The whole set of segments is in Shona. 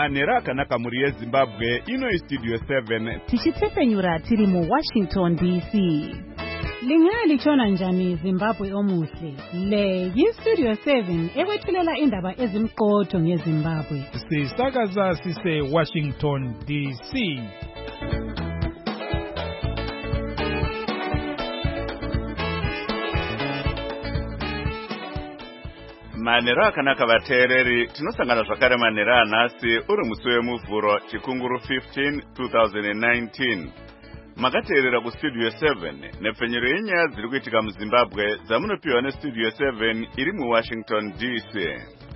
manhero akanaka mhuri yeZimbabwe. Ino Studio 7 tichitsepenyura tiri muWashington DC. Lingalichona njani Zimbabwe omuhle? Le yiStudio 7 ekwethulela indaba ezimqotho ngeZimbabwe. Sisakaza sise Washington DC. manhero akanaka vateereri, tinosangana zvakare manhero anhasi uri musi wemuvhuro chikunguru 15 2019. Makateerera kuStudio 7 nepfenyero yenyaya dziri kuitika muZimbabwe dzamunopiwa neStudio 7 iri muWashington DC.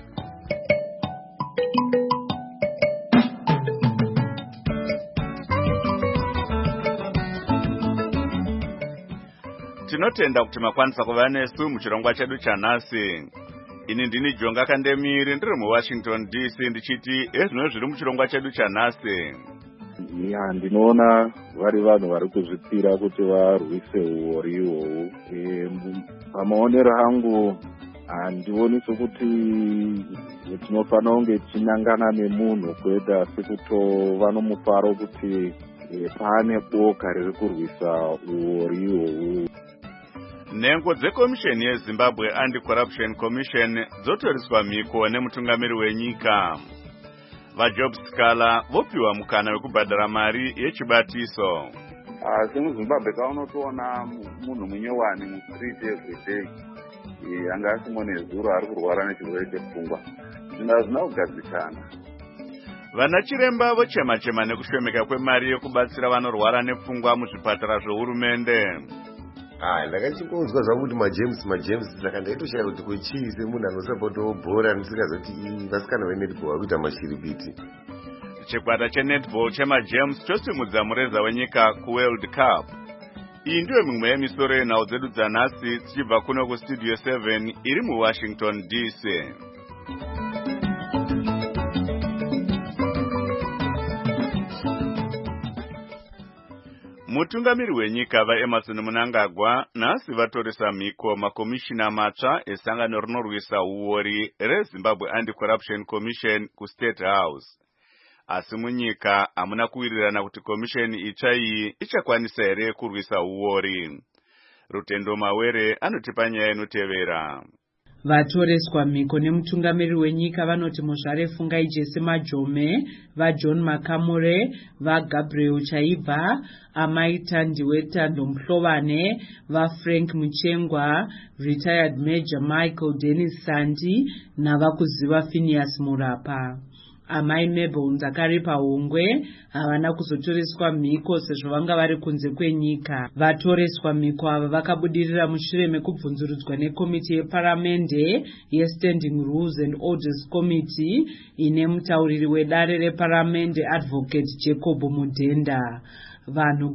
Tinotenda kuti makwanisa kuva nesu muchirongwa chedu chanhasi. Ini ndini Jonga Kandemiri ndiri muWashington DC ndichiti ezvino zviri muchirongwa chedu chanhasi. Ndinoona vari vanhu vari kuzvipira kuti varwise uori ihwohwo. Pamaonero angu handioni sokuti tinofanira kunge tichinangana nemunhu kwete, asi kutova nomufaro kuti pane boka riri kurwisa uori ihwohwo. Nhengo dzekomisheni yeZimbabwe Anti-Corruption Commission dzotoriswa mhiko nemutungamiri wenyika. VaJob Sikala vopiwa mukana wekubhadhara mari yechibatiso. SemuZimbabwe kaunotoona munhu munyowani mustreet everyday anga asimo nezuro ari kurwara nechirwere chepfungwa. Zvinhu hazvina kugadzikana. Vana chiremba vochema-chema nekushomeka kwemari yekubatsira vanorwara nepfungwa muzvipatara zvohurumende. Ndakachimbounzwa zvangu kuti majames saka ndaitoshaya kuti kuchii semunhu anosapotobhora ndisikazoti vasikana venetball vari kuita mashiripiti. Chikwata chenetball chemajames chosimudza mureza wenyika kuWorld Cup. Iyi ndiyo mimwe yemisoro yenhau dzedu dzanhasi tichibva kuno kuStudio 7 iri muWashington DC. Mutungamiri wenyika vaEmerson Mnangagwa nhasi vatoresa mhiko makomishina matsva esangano rinorwisa uori reZimbabwe Anti-Corruption Commission kuState House. Asi munyika hamuna kuwirirana kuti komisheni itsva iyi ichakwanisa here kurwisa uori. Rutendo Mawere anotipa nyaya inotevera. Vatoreswa mhiko nemutungamiri wenyika vanoti muzvare Fungai Jesse Majome, vaJohn Makamure, vaGabriel Chaibva, Amaita Ndiweta Ndomhlovane, vaFrank Muchengwa, retired Major Michael Dennis Sandi navakuziva Phineas Murapa. Amai Mabel Nzakaripa Hongwe havana kuzotoreswa mhiko sezvo vanga vari kunze kwenyika. Vatoreswa mhiko ava vakabudirira mushure mekubvunzurudzwa nekomiti yeparamende yeStanding Rules and Orders Committee ine mutauriri wedare reparamende Advocate Jacob Mudhenda. Vanhu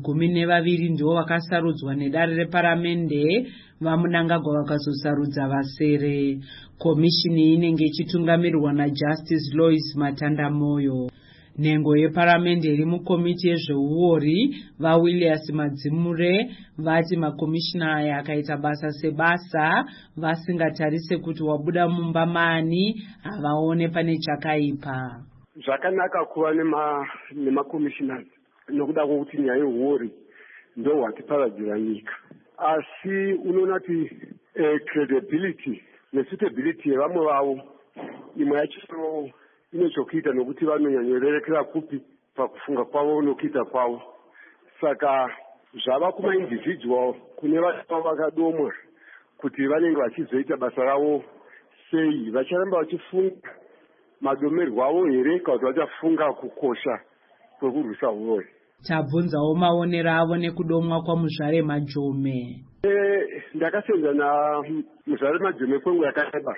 12 ndivo vakasarudzwa nedare reparamende, vaMnangagwa vakazosarudza vasere. Komishini inenge ichitungamirirwa naJustice Lois Matandamoyo. Nhengo yeparamende iri mukomiti yezveuori vaWilliams Madzimure vati makomishina aya akaita basa sebasa, vasingatarise kuti wabuda mumba mani havaone pane chakaipa. Zvakanaka kuva nemakomishina nokuda kwokuti nyaya yeuori ndo hwatiparadzira nyika. Asi unoona kuti credibility nesuitability yevamwe vavo imwe yacho inochokuita nokuti vanonyanyorerekera kupi pakufunga kwavo nokuita kwavo. Saka zvava kumaindividual kune vachava vakadomwa kuti vanenge vachizoita basa ravo sei, vacharamba vachifunga madomerwo avo here kana kuti vachafunga kukosha kwekurwisa uori. Tabvunzawo maonero avo nekudomwa kwaMuzvare Majome. Ndakasenza naMuzvare Majome kwenguva yakareba.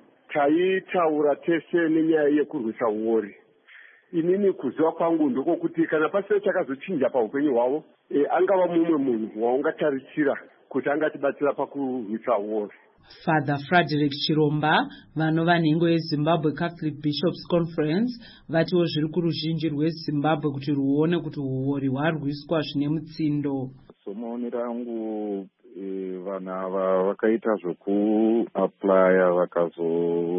Taitaura tese nenyaya yekurwisa uori. Inini kuziva kwangu ndokokuti kana pasina chakazochinja paupenyu hwavo, angava mumwe munhu waungatarisira kuti angatibatsira pakurwisa uori. Father Frederick Chiromba, vanova nhengo yeZimbabwe Catholic Bishops Conference, vatiwo zviri kuruzhinji rweZimbabwe kuti ruone kuti uori hwarwiswa zvine mutsindo. Somaonero angu vanhu ava vakaita zvekuaplaya vakazosvika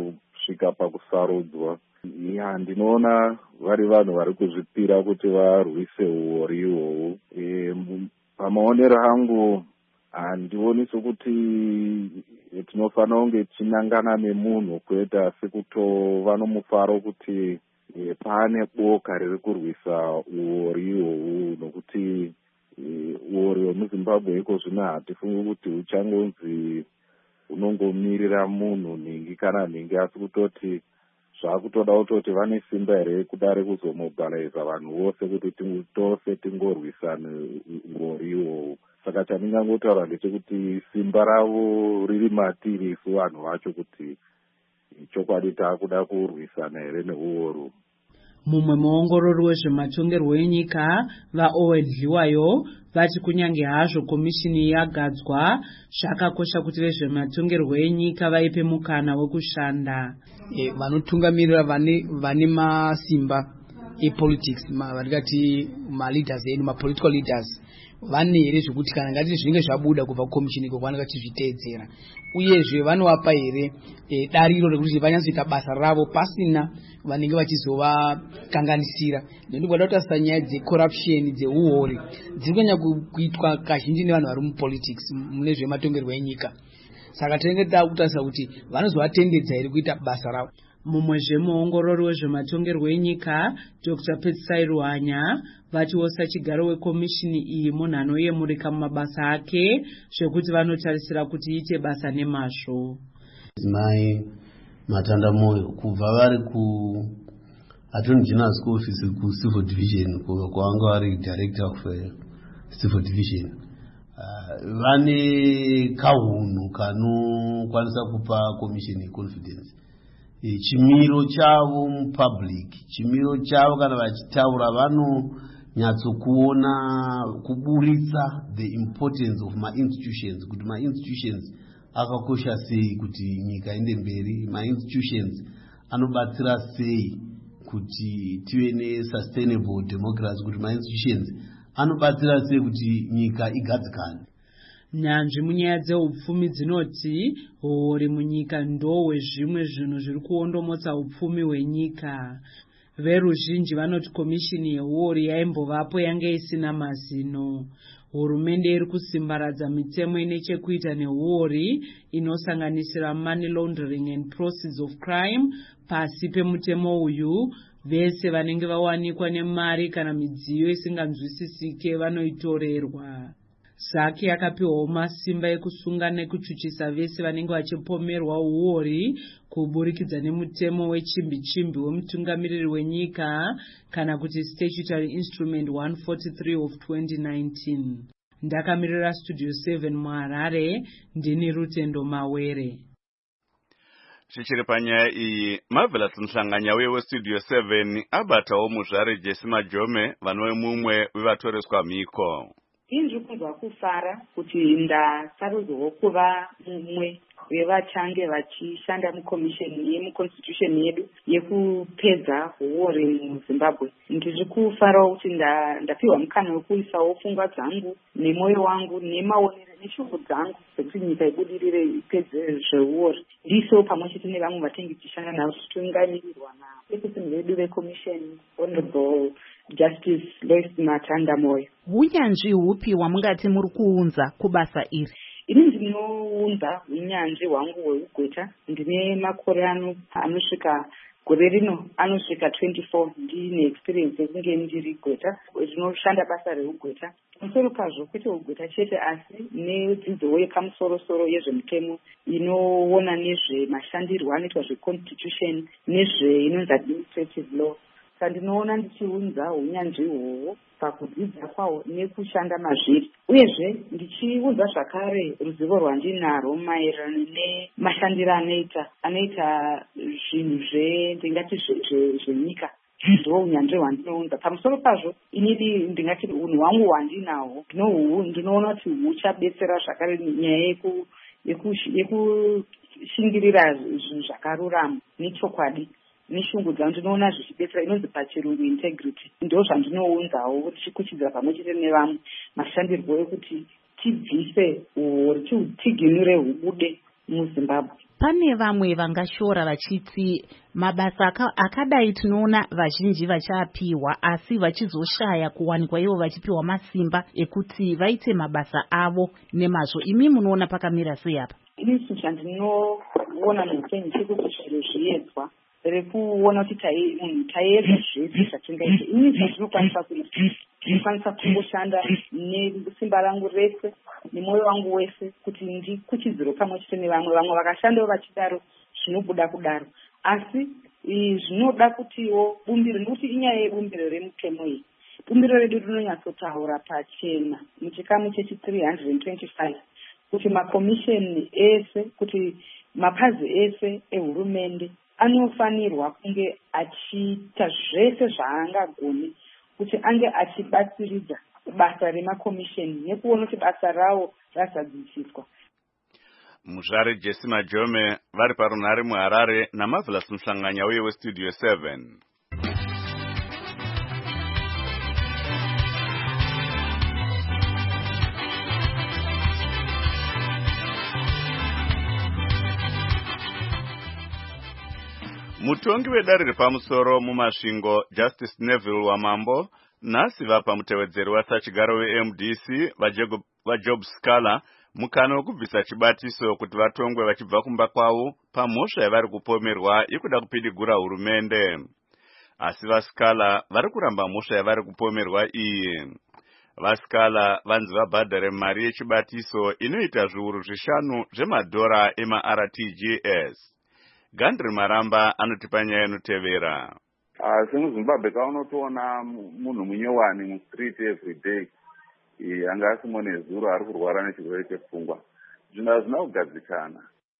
kusvika pakusarudzwa. Ndinoona vari vanhu vari kuzvipira kuti varwise uori ihwohwo. Pamaonero angu handioni sokuti tinofanira kunge tichinangana nemunhu kwete, asi kutova nomufaro kuti pane boka riri kurwisa uori ihwohwo, nokuti uori hwemuzimbabwe iko zvino hatifungi kuti huchangonzi unongomirira munhu nhingi kana nhingi, asi kutoti zvakutoda kutoti vane simba here kudare kuzomobiliza vanhu vose kuti tose tingorwisana uori ihwohwo. Saka chandingangotaura ndechekuti simba ravo riri matiri isu vanhu vacho, kuti chokwadi taakuda kurwisana here neuoro. Mumwe muongorori wezvematongerwo enyika vaOwen Dliwayo vati kunyange hazvo komishini yagadzwa, zvakakosha kuti vezvematongerwo enyika vaipe mukana wekushanda. Vanotungamirira vane masimba epolitics, vatikati maleaders edu, mapolitical leaders, vane here zvekuti kana ngati zvinenge zvabuda kubva kukomishini iko vanenge vachizviteedzera, uyezve vanovapa here dariro rekuti vanyatsoita basa ravo pasina vanenge vachizovakanganisira. Ndinoda kutarisa nyaya dzecorruption, dzeuori dziri kunyanya kuitwa kazhinji nevanhu vari mupolitics mune zvematongerwo enyika. Saka tinenge takutarisa kuti vanozovatendedza here kuita basa ravo. Mumwezve muongorori wezvematongerwo enyika Dr. Petsai Ruhanya vatiwo sachigaro wekomishini iyi munhu anoyemurika mumabasa ake, zvekuti vanotarisira kuti iite basa nemazvo. Mai Matandamoyo kubva vari ku Attorney General's Office ku Civil Division kwanga vari Director of Civil Division, vane kahunu kanokwanisa kupa komishini confidence. Chimiro chavo mupublic, chimiro chavo kana vachitaura vanonyatsokuona kuburitsa the importance of ma-institutions, kuti ma-institutions akakosha sei kuti nyika ende mberi, ma-institutions anobatsira sei kuti tive ne-sustainable democracy, kuti ma-institutions anobatsira sei kuti nyika igadzikane. Nyanzvi munyaya dzeupfumi dzinoti uori munyika ndohwe zvimwe zvinhu zviri kuondomotsa upfumi hwenyika. Veruzhinji vanoti komishini yeuori yaimbovapo yange isina mazino. Hurumende iri kusimbaradza mitemo ine chekuita neuori inosanganisira money laundering and proceeds of crime. Pasi pemutemo uyu vese vanenge vawanikwa nemari kana midziyo isinganzwisisike vanoitorerwa. Zaki akapiwawo masimba ekusunga nekuchuchisa vese vanenge vachipomerwa uori kuburikidza nemutemo wechimbi-chimbi wemutungamiriri wenyika kana kuti Statutory Instrument 143 of 2019. Ndakamirira Studio 7 muHarare, ndini Rutendo Mawere. Chichiri panyaya iyi, Marvelous Mhlanganya weStudio 7 abatawo muzvare Jesse Majome vanove mumwe wevatoreswa mhiko. Ndiri kunzwa kufara kuti ndasarudzwawo kuva mumwe wevachange vachishanda mukomisheni yemuconstitution yedu yekupedza uori muZimbabwe. Ndiri kufarawo kuti ndapiwa mukana wekuisawo pfungwa dzangu nemwoyo wangu nemaonero neshungu dzangu dzekuti nyika ibudirire ipedze zveuori. Ndiso pamwe chete nevamwe vatingi tichishanda navo tichitungamirirwa naepesini vedu vekomisheni Honorable Justice Lois Matandamoyo. Hunyanzvi hupi hwamungati muri kuunza kubasa iri? Ini ndinounza unyanzvi hwangu hweugweta. Ndine makore anosvika gore rino anosvika 24. Ndine experience yekunge ndiri gweta rinoshanda basa reugweta. Musoro pazvo kwete ugweta chete asi nedzidzo yepamusoro-soro yezvemutemo inoona nezvemashandirwo anoitwa zveconstitution nezveinonzi administrative law. Ndinoona ndichiunza unyanzvi uhwohwo pakudzidza kwawo nekushanda mazviri, uyezve ndichiunza zvakare ruzivo rwandinarwo maererano nemashandiro anoita zvinhu ndingati zvenyika. Ndo unyanzvi hwandinounza. Pamusoro pazvo inidi ndingati unhu hwangu hwandinahwo ndinoona kuti huchabetsera zvakare nyaya yekushingirira zvinhu zvakarurama nechokwadi. Neshungu dzangu ndinoona zvichibetsera, inonzi pachirungu integrity. Ndo zvandinounzawo tichikuchidzira pamwe chete nevamwe mashandirwo ekuti tibvise uori tiginure hubude muZimbabwe. Pane vamwe vangashora vachiti mabasa akadai tinoona vazhinji vachapiwa asi vachizoshaya kuwanikwa ivo vachipiwa masimba ekuti vaite mabasa avo nemazvo. Imi munoona pakamira sei apa? Ini chandinoona mupenyu chekuti zviro zviedzwa rekuona kuti taedza zvese zvatingaita. Ini zvatinokwanisa kuita, tinokwanisa kungoshanda nesimba rangu rese nemwoyo wangu wese kuti ndikuchidziro pamwe chete nevamwe. Vamwe vakashandawo vachidaro zvinobuda kudaro, asi zvinoda kutiwo bumbiro, nekuti inyaya yebumbiro remutemo iyi. Bumbiro redu rinonyatsotaura pachena muchikamu chechi 325 kuti makomisheni ese, kuti mapazi ese ehurumende anofanirwa kunge achiita zvese zvaangagone kuti ange achibatsiridza basa remakomisheni nekuona kuti basa rawo rasadzisiswa. Muzvare Jesse Majome vari parunhare muHarare naMarvelous Muhlanganya uye weStudio 7. Mutongi wedare repamusoro mumasvingo Justice Neville Wamambo nhasi vapa mutevedzeri wasachigaro weMDC vaJob Scala mukana wekubvisa chibatiso kuti vatongwe vachibva kumba kwavo pamhosva yavari kupomerwa yekuda kupidigura hurumende. Asi vaScala vari kuramba mhosva yavari kupomerwa iyi. VaScala vanzi vabhadhare mari yechibatiso inoita zviuru 5 zvemadhora ema-RTGS. Gandri Maramba anotipa nyaya inotevera. SemuZimbabwe kaunotoona munhu munyowani mustreet everyday anga asimo nezuro ari kurwara nechirwere chepfungwa. Zvinhu hazvina kugadzikana.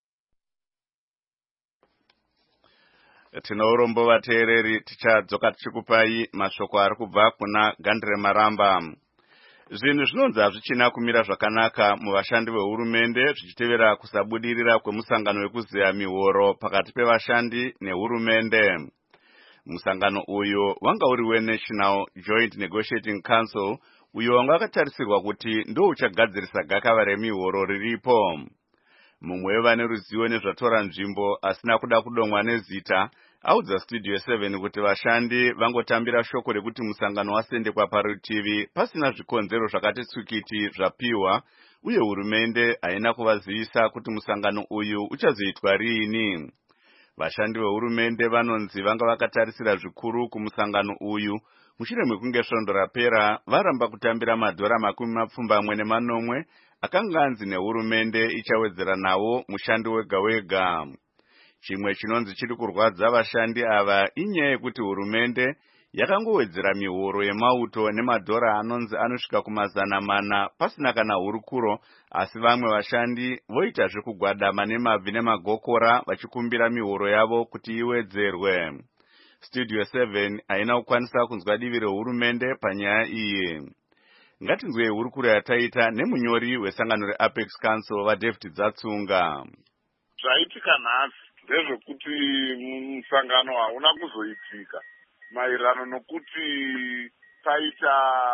Tino urombo vateereri, tichadzoka tichikupai mashoko ari kubva kuna Gandri Maramba. Zvinhu zvinonzi hazvichina kumira zvakanaka muvashandi vehurumende zvichitevera kusabudirira kwemusangano wekuzeya mihoro pakati pevashandi nehurumende. Musangano uyu wanga uri weNational Joint Negotiating Council uyo wanga wakatarisirwa kuti ndo uchagadzirisa gakava remihoro riripo. Mumwe wevane ruzivo nezvatora nzvimbo asina kuda kudomwa nezita audza Studio 7 kuti vashandi vangotambira shoko rekuti musangano wasendekwa parutivi pasina zvikonzero zvakati tsukiti zvapiwa uye hurumende haina kuvazivisa kuti musangano uyu uchazoitwa riini. Vashandi vehurumende vanonzi vanga vakatarisira zvikuru kumusangano uyu mushure mekunge svondo rapera varamba kutambira madhora 24 akanga anzi nehurumende ichawedzera nawo mushandi wega wega. Chimwe chinonzi chiri kurwadza vashandi ava inyaya yekuti hurumende yakangowedzera mihoro yemauto nemadhora anonzi anosvika ku400 pasina kana hurukuro, asi vamwe vashandi voita zvekugwadama nemabvi nemagokora vachikumbira mihoro yavo kuti iwedzerwe. Studio 7 haina kukwanisa kunzwa divi rehurumende panyaya iyi. Ngatinzwe hurukuro yataita nemunyori wesangano reApex Council vaDavid Dzatsunga. Zvaitika nhasi ndezvekuti musangano hauna kuzoitika maererano nokuti taita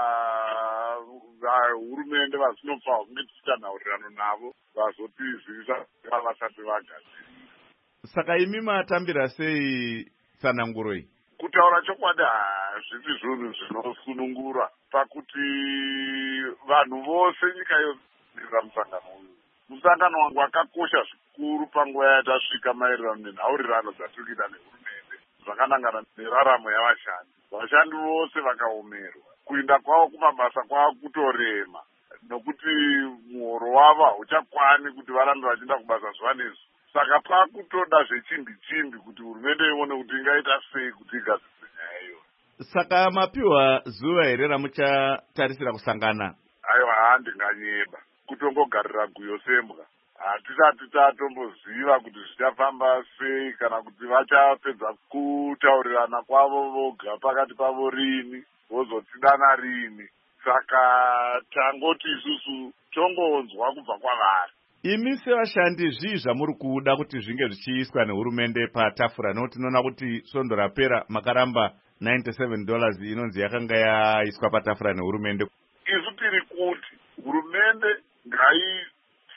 hurumende vazinofanira kunge tichita nhaurirano navo vazotizivisa vasati vagadzirisa. Saka imi matambira sei tsananguro iyi? Kutaura chokwadi hazvisi zvinhu zvinosunungura pakuti vanhu vose nyika yoziva musangano uyu. Musangano wangu wakakosha zvikuru panguva yatasvika maererano nenhaurirano dzatiri kuita nehurumende zvakanangana neraramo yavashandi. Vashandi vose vakaomerwa, kuinda kwavo kumabasa kwava kutorema nokuti muhoro wavo hauchakwani kuti varambe vachienda kubasa zuva nezuva. Saka pakutoda zvechimbi-chimbi kuti hurumende ione kuti ingaita sei kuti igadzirise nyaya iyo. Saka mapiwa zuva here ramuchatarisira kusangana? Aiwa, handinganyeba kutongogarira guyo sembwa. Hatisati tatomboziva kuti zvichafamba sei kana kuti vachapedza kutaurirana kwavo voga pakati pavo rini, vozotsidana rini. Saka tangoti isusu tongonzwa kubva kwavari. Imi sevashandi zvii zvamuri kuda kuti zvinge zvichiiswa nehurumende patafura? Nokuti tinoona kuti svondo rapera makaramba $97 inonzi yakanga yaiswa patafura nehurumende. Isu tiri kuti hurumende ngaiti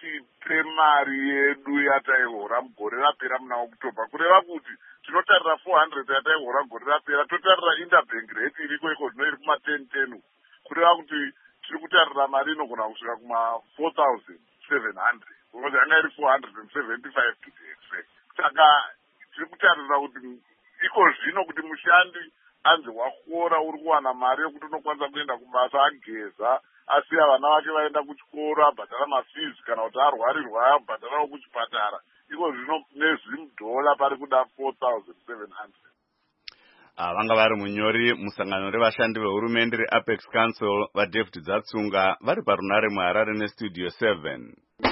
pemari yedu yataihora mugore rapera muna Oktoba, kureva kuti tinotarira 400 yataihora gore rapera, totarira interbank rate iriko iko zvino iri kuma 1010, kureva kuti tiri kutarira mari inogona kusvika kuma 4,700, because yanga iri 475 to be exact. Saka tiri kutarira kuti iko zvino kuti mushandi anzi wakora uri kuwana mari yekuti unokwanisa kuenda kubasa ageza, asiya vana vake vaenda kuchikoro, abhadhara mafees, kana kuti arwarirwa abhadharawo kuchipatara, iko zvino nezvidola pari kuda 4,700. Vanga vari munyori musangano revashandi vehurumende reApex Council vaDavid Dzatsunga vari parunare muHarare neStudio 7.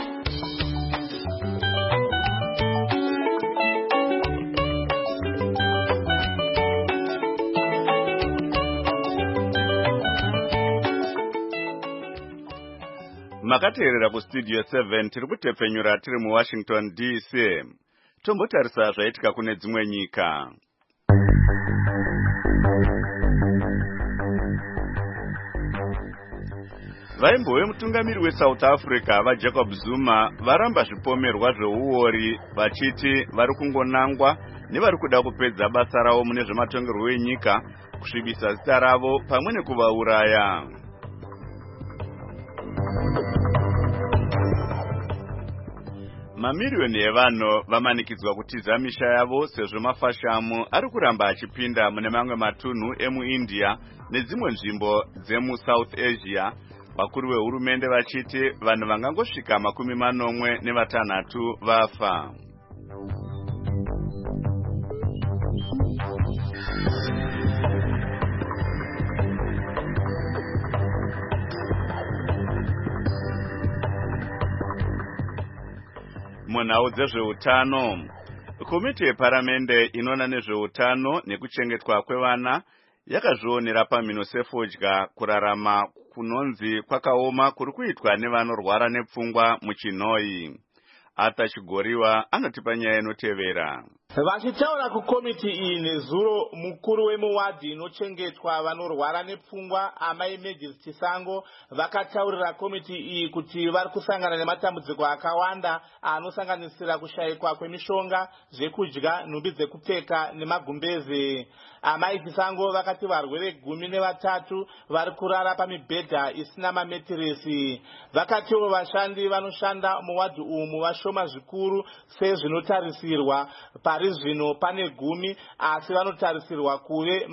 Makateerera kuStudio 7 tiri kutepfenyura tiri muWashington DC. Tombotarisa zvaitika kune dzimwe nyika. Vaimbo vemutungamiri weSouth Africa vaJacob Zuma varamba zvipomerwa zveuori vachiti vari kungonangwa nevari kuda kupedza basa ravo mune zvematongerwo enyika, kusvibisa zita ravo pamwe nekuvauraya. Mamiriyoni evanhu vamanikidzwa kutiza misha yavo sezvo mafashamu ari kuramba achipinda mune mamwe matunhu emuIndia nedzimwe nzvimbo dzemuSouth Asia, vakuru vehurumende vachiti vanhu vangangosvika 46 vafa. Munhau dzezveutano, komiti yeparamende inoona nezveutano nekuchengetwa kwevana yakazvionera pamhino sefodya kurarama kunonzi kwakaoma kuri kuitwa nevanorwara nepfungwa muChinoi. Arthur Chigoriwa anotipa nyaya inotevera. Vachitaura kukomiti iyi nezuro, mukuru wemuwadhi inochengetwa vanorwara nepfungwa amai Maggie Chisango vakataurira komiti iyi kuti vari kusangana nematambudziko akawanda anosanganisira kushayikwa kwemishonga, zvekudya, nhumbi dzekupfeka nemagumbeze. Amai Chisango vakati varwere 13 vari kurara pamibhedha isina mametiresi. Vakatiwo vashandi vanoshanda muwadhi umu vashoma zvikuru sezvinotarisirwa. Pari zvino pane 10 asi vanotarisirwa kuve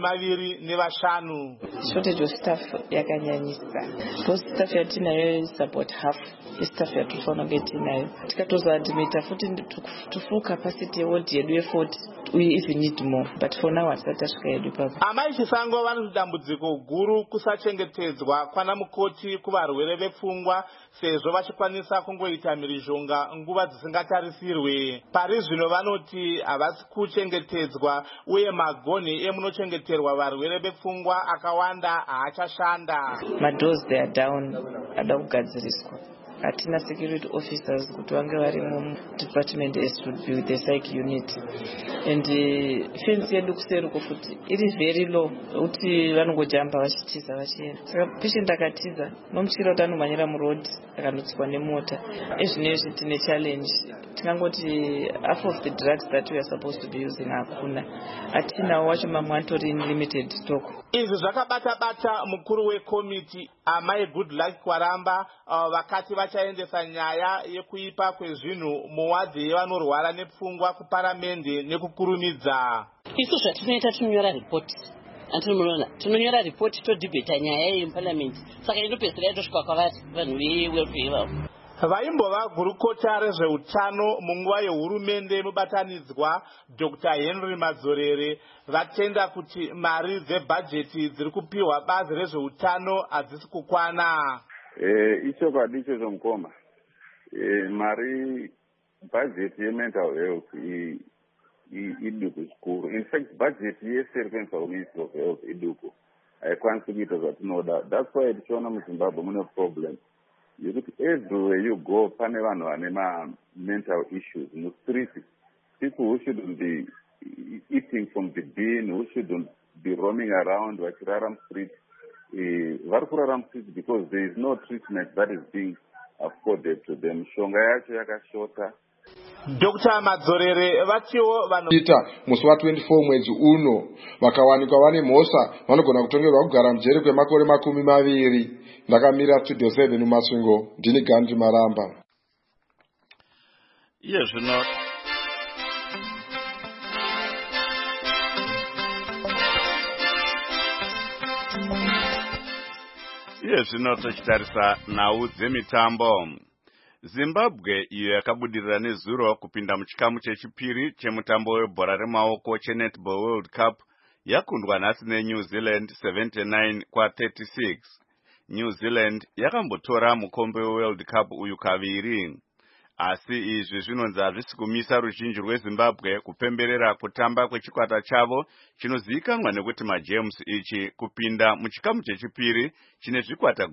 25. Shortage of staff yakanyanyisa. Post staff yatinayo is about half. Staff yatofana getinayo. Tikatoza admita futi to full capacity yeWard yedu ye40. We even need more, but for now asatasvika yedu papa. Amai Chisango vane dambudziko guru kusachengetedzwa kwana mukoti kuvarwere vepfungwa sezvo vachikwanisa kungoita mhirizhonga nguva dzisingatarisirwe. Pari zvino vanoti havasi kuchengetedzwa uye magonhi emunochengeterwa varwere vepfungwa akawanda haachashanda. Madoors they are down, ada kugadziriswa. Hatina security officers kuti vange vari mudepartment as would be with the psych unit, and fence yedu kuseri kufuti iri very low kuti vanongojamba vachitiza vachienda. Saka patient akatiza nomuchira kuti anomhanyira muroad akandotsikwa nemota. Ezvinezvi tine challenge, tingangoti half of the drugs that we are supposed to be using hakuna. Hatinawo wacho mamwe atori in limited stock. Izvi zvakabata mukuru wekomiti amai Goodluck Kwaramba vakati vachaendesa nyaya yekuipa kwezvinhu muwadhi yevanorwara nepfungwa kuparamende nekukurumidza. Isu zvatinoita tinonyora report. Tinonyora report todhibheta nyaya iyi muparliament. Saka inopedzisira yatosvika kwavari vanhu vewelfare ivavo. Vaimbova gurukota rezveutano munguva yehurumende mubatanidzwa Dr. Henry Madzorere vatenda kuti mari dzebhajeti dziri kupiwa bazi rezveutano hadzisi kukwana. Ichokwadi icho zvomukoma. Mari bhajeti yemental health iduku zvikuru. In fact, bhajeti yeservice ministry of health iduku. Haikwanisi kuita zvatinoda. That's why tichiona muZimbabwe mune problem. Everywhere you go, pane vanhu vane mental issues in the street. People who shouldn't be eating from the bin, who shouldn't be roaming around, vachirara street, vari kurara street because there is no treatment that is being afforded to them. Shonga yacho yakashota. Dr. Madzorere vatiwo vanoita musi wa24 mwedzi uno vakawanikwa vane mhosva vanogona kutongerwa kugara mujeri kwemakore 20. Ndakamira Studio 7 muMasvingo, ndini Gandhi Maramba. Iye zvino tochitarisa nhau dzemitambo. Zimbabwe iyo yakabudirira nezuro kupinda muchikamu chechipiri chemutambo webhora remaoko cheNetball World Cup yakundwa nhasi neNew Zealand 79-36. New Zealand yakambotora mukombe weWorld Cup uyu kaviri. Asi izvi zvinonzi hazvisi kumisa ruzhinji rweZimbabwe kupemberera kutamba kwechikwata chavo chinozivikanwa nekuti maGems ichi kupinda muchikamu chechipiri chine zvikwata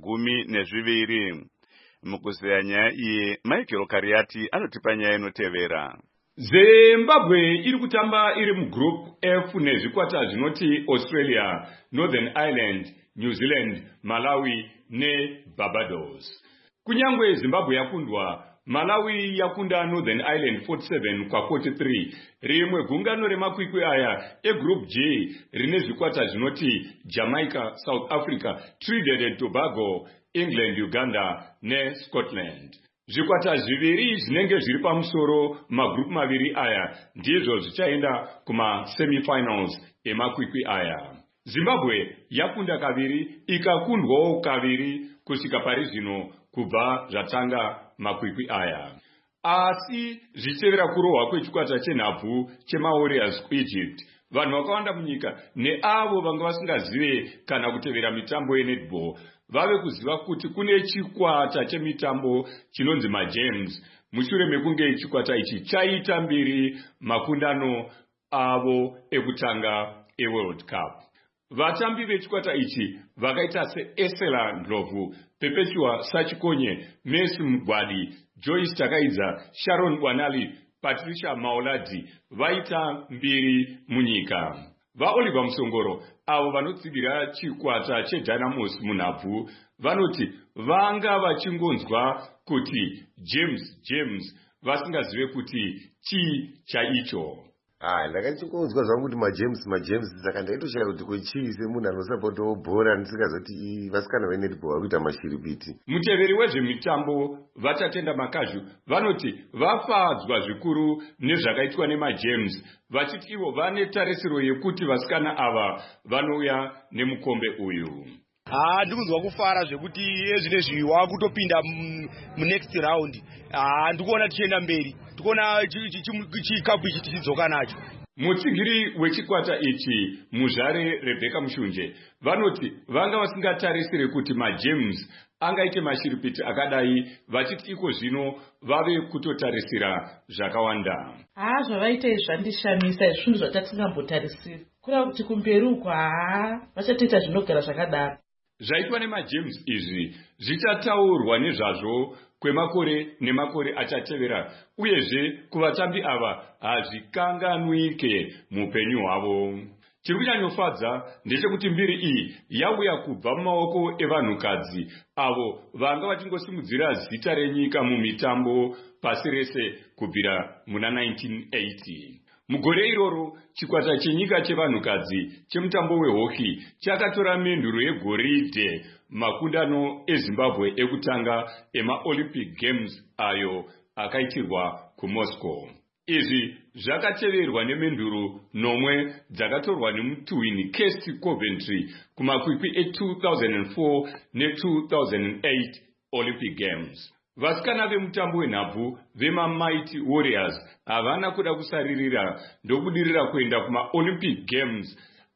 12. Mukuzeya nyaya iyi Michael Kariati anotipa nyaya inotevera. Zimbabwe iri kutamba iri mugroup F nezvikwata zvinoti Australia, Northern Ireland, New Zealand, Malawi neBarbados. Kunyangwe Zimbabwe yakundwa, Malawi yakunda Northern Ireland 47-43. Rimwe gungano remakwikwi aya egroup J rine zvikwata zvinoti Jamaica, South Africa, Trinidad and Tobago, England, Uganda neScotland. Zvikwata zviviri zvinenge zviri pamusoro magroup maviri aya ndizvo zvichaenda kuma semifinals emakwikwi aya. Zimbabwe yakunda kaviri ikakundwawo kaviri kusvika pari zvino kubva zvatanga makwikwi aya. Asi zvichitevera kurohwa kwechikwata chenhabvu chemaWarriors kuEgypt, vanhu vakawanda munyika neavo vanga vasingazive kana kutevera mitambo yeNetball vave kuziva kuti kune chikwata chemitambo chinonzi maGems mushure mekunge chikwata ichi chaita mbiri makundano avo ekutanga eWorld Cup. Vatambi vechikwata ichi vakaita seEsela Ndlovu, Perpetua Sachikonye, Messi Mugwadi, Joyce Takaidza, Sharon Bwanali, Patricia Maoladi vaita mbiri munyika. VaOliver Musongoro avo vanotsigira chikwata cheDynamos munhabvu vanoti vanga vachingonzwa kuti James vasingazive kuti chii chaicho. Ndakachingonzwa zvangu kuti maGems saka ndaitoshaya kuti kuchii semunhu anosapotawo bhora ndisingazoti vasikana veNetball vari kuita mashiripiti. Muteveri wezvemitambo vatatenda makazhu vanoti vafadzwa zvikuru nezvakaitwa nemaGems vachiti ivo vane tarisiro yekuti vasikana ava vanouya nemukombe uyu. Ndikunzwa kufara zvekuti ezvinezvi wakutopinda munext round. Ndikuona tichienda mberi, tikuona chikapu ichi tichidzoka nacho. Mutsigiri wechikwata ichi muzvare Rebecca Mushunje vanoti vanga vasingatarisire kuti maGems angaite mashiripiti akadai vachiti iko zvino vave kutotarisira zvakawanda. Zvavaita zvandishamisa zvinhu zvatatingambotarisira. Kura kuti kumberi uko vachatoita zvinogara zvakadaro. Zvaitwa nemaGems izvi zvichataurwa nezvazvo kwemakore nemakore achatevera uyezve kuvatambi ava hazvikanganwike mupenyu hwavo. Chiri kunyanyofadza ndechekuti mbiri iyi yauya kubva mumaoko evanhukadzi avo vanga vachingosimudzira zita renyika mumitambo pasi rese kubvira muna 1980. Mugore iroro chikwata chenyika chevanhukadzi chemutambo wehockey chakatora menduro yegoridhe makundano eZimbabwe ekutanga emaOlympic Games ayo akaitirwa kuMoscow. Izvi zvakateverwa nemenduro 9 dzakatorwa nemutuhwini Kirsty Coventry kumakwikwi e2004 ne2008 Olympic Games. Vasikana vemutambo wenhabvu vemaMighty Warriors havana kuda kusaririra ndokudirira kuenda kumaOlympic Games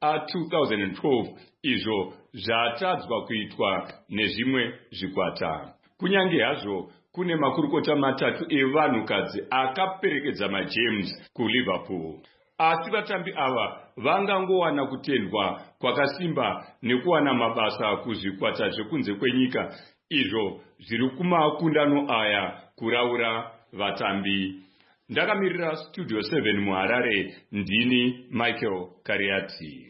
a2012 izvo zvatadzwa kuitwa nezvimwe zvikwata. Kunyange hazvo kune makurukota matatu evanhukadzi akaperekedza maGems kuLiverpool. Asi vatambi ava vangangowana kutendwa kwakasimba nekuwana mabasa kuzvikwata zvekunze kwenyika izvo zviri kumakundano aya kuraura vatambi. Ndakamirira Studio 7 muHarare, ndini Michael Kariati.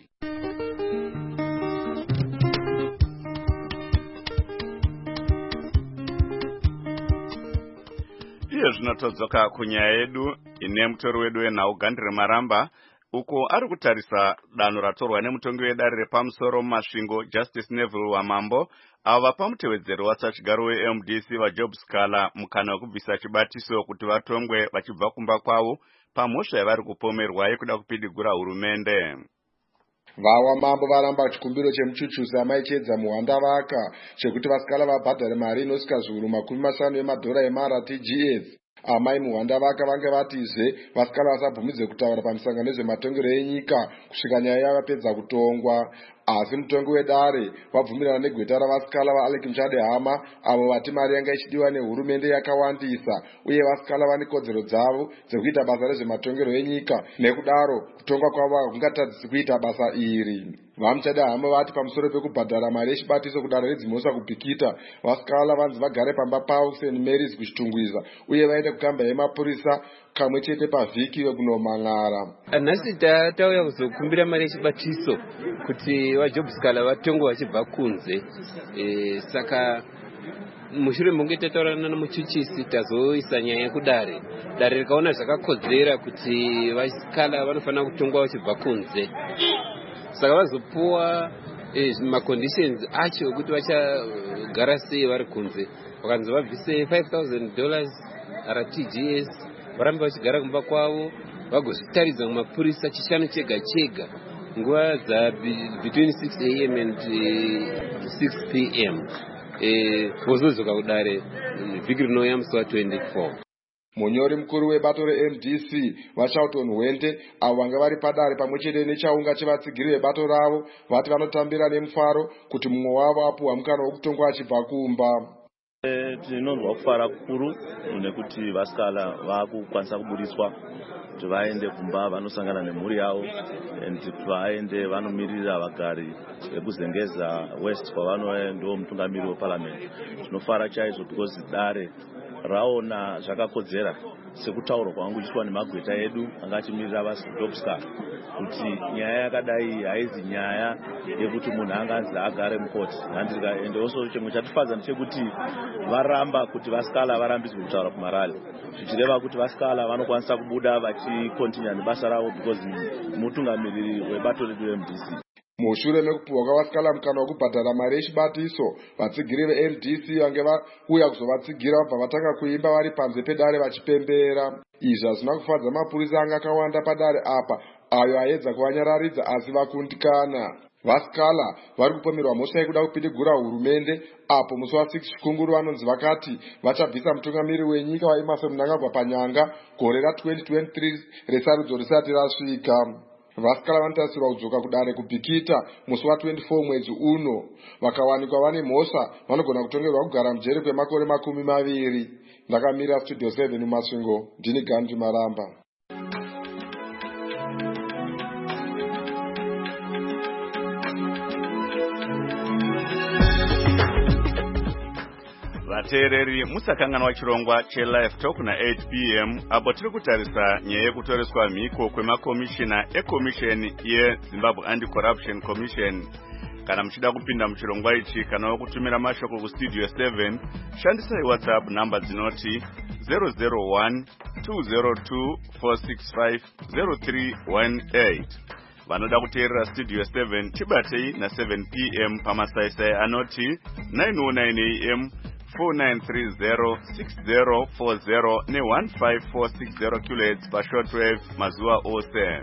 zvino todzoka kunyaya yedu ine mutori wedu wenhau Gandire Maramba uko ari kutarisa danho ratorwa nemutongi wedare repamusoro mumasvingo Justice Neville Wamambo avo vapa mutevedzero wasachigaro weMDC vaJob Scala mukana wekubvisa chibatiso kuti vatongwe vachibva kumba kwavo pamhosva yavari kupomerwa yekuda kupidigura hurumende. Vawamambo varamba chikumbiro chemuchuchusi amaichedza muhandavaka chekuti vasikala vabhadhare mari inosvika zviuru $50 emadhora emara TGF. Amai muhandavaka vange vatizve vasikala vasabvumidze kutaura pamisangano nezvematongero enyika kusvika nyaya yavapedza kutongwa. Asi mutongi wedare wabvumirana negweta ravasikala vaAlec Mchadehama avo vati mari yanga ichidiwa nehurumende yakawandisa uye vasikala vane kodzero dzavo dzekuita basa rezvematongero enyika, nekudaro kutongwa kwavo hakungatadzisi kuita basa iri. VaMchadehama vati pamusoro pekubhadhara mari yechibatiso kudare redzimhosva kupikita, vasikala vanzi vagare pamba pavo St Mary's kuchitungwiza uye vaende kukamba yemapurisa kamwe chete pavhiki vekunomang'ara. Nhasi tauya kuzokumbira mari yechibatiso kuti vaJob Scala vatongwe vachibva kunze. Saka mushure munge tataurana nemuchuchisi tazoisa nyaya yekudare. Dare rikaona zvakakodzera kuti vasikala vanofanira kutongwa vachibva kunze. Saka vazopuwa maconditions acho kuti vachagara sei vari kunze. Vakanzi vabvise $5,000 RTGS varambe vachigara kumba kwavo vagozvitaridza mumapurisa chishanu chega chega nguva between 6 AM and 6 PM vozozoka kudare vhiki rinouya musi wa24. Munyori mukuru webato reMDC vaCharlton Hwente avo vanga vari padare pamwe chete nechaunga chevatsigiri vebato ravo vati vanotambira nemufaro kuti mumwe wavo apuwa mukana wekutongwa achibva kumba. Tinonzwa kufara kukuru nekuti vasikala vakukwanisa kubudiswa kuti vaende kumba vanosangana nemhuri yavo kuti vaende vanomirira vagari vekuzengeza West kwavanoendo mutungamiri weparliament. Tinofara chaizvo because dare raona zvakakodzera sekutaurwa kwangu kuitwa nemagweta edu anga achimirira vaJob Scala kuti nyaya yakadai haizi nyaya yekuti munhu anganzi agare mukoti. Ende also chimwe chatifadza ndechekuti varamba kuti vasikala varambidzwe kutaura kumarali, zvichireva kuti vasikala vanokwanisa kubuda vachikontinya nebasa ravo because mutungamiriri webato redu reMDC. Mushure mekupuhwa kwavasikala mukana wekubhadhara mari yechibatiso, vatsigiri veMDC vange vauya kuzovatsigira vabva vatanga kuimba vari panze pedare vachipembera. Izvi hazvina kufadza mapurisa anga akawanda padare apa ayo aedza kuvanyararidza asi vakundikana. Vasikala vari kupomerwa mhosva yekuda kupidigura hurumende apo musi wa6 Chikunguru vanonzi vakati vachabvisa mutungamiri wenyika waEmmerson Mnangagwa panyanga gore ra2023 resarudzo risati rasvika. Vasikala vanotarisirwa kudzoka kudare kupikita musi wa24 mwedzi uno. Vakawanikwa vane mhosva vanogona kutongerwa kugara mujeri kwemakore 20. Ndakamira Studio 7 mumasvingo, ndini Gandhi Maramba. Vateereri musakanganwa chirongwa cheLive Talk na 8 PM apo tiri kutarisa nyaya yekutoreswa mhiko kwemakomishina ekomisheni yeZimbabwe Anti-Corruption Commission. Kana muchida kupinda muchirongwa ichi kana wokutumira mashoko kustudio 7 shandisai WhatsApp namba dzinoti 001 202 465 0318. Vanoda kuteerera Studio 7 tibatei na 7 PM pamasaisai anoti 909 AM 4930 6040 ne15460 kHz pashortwave mazuva ose.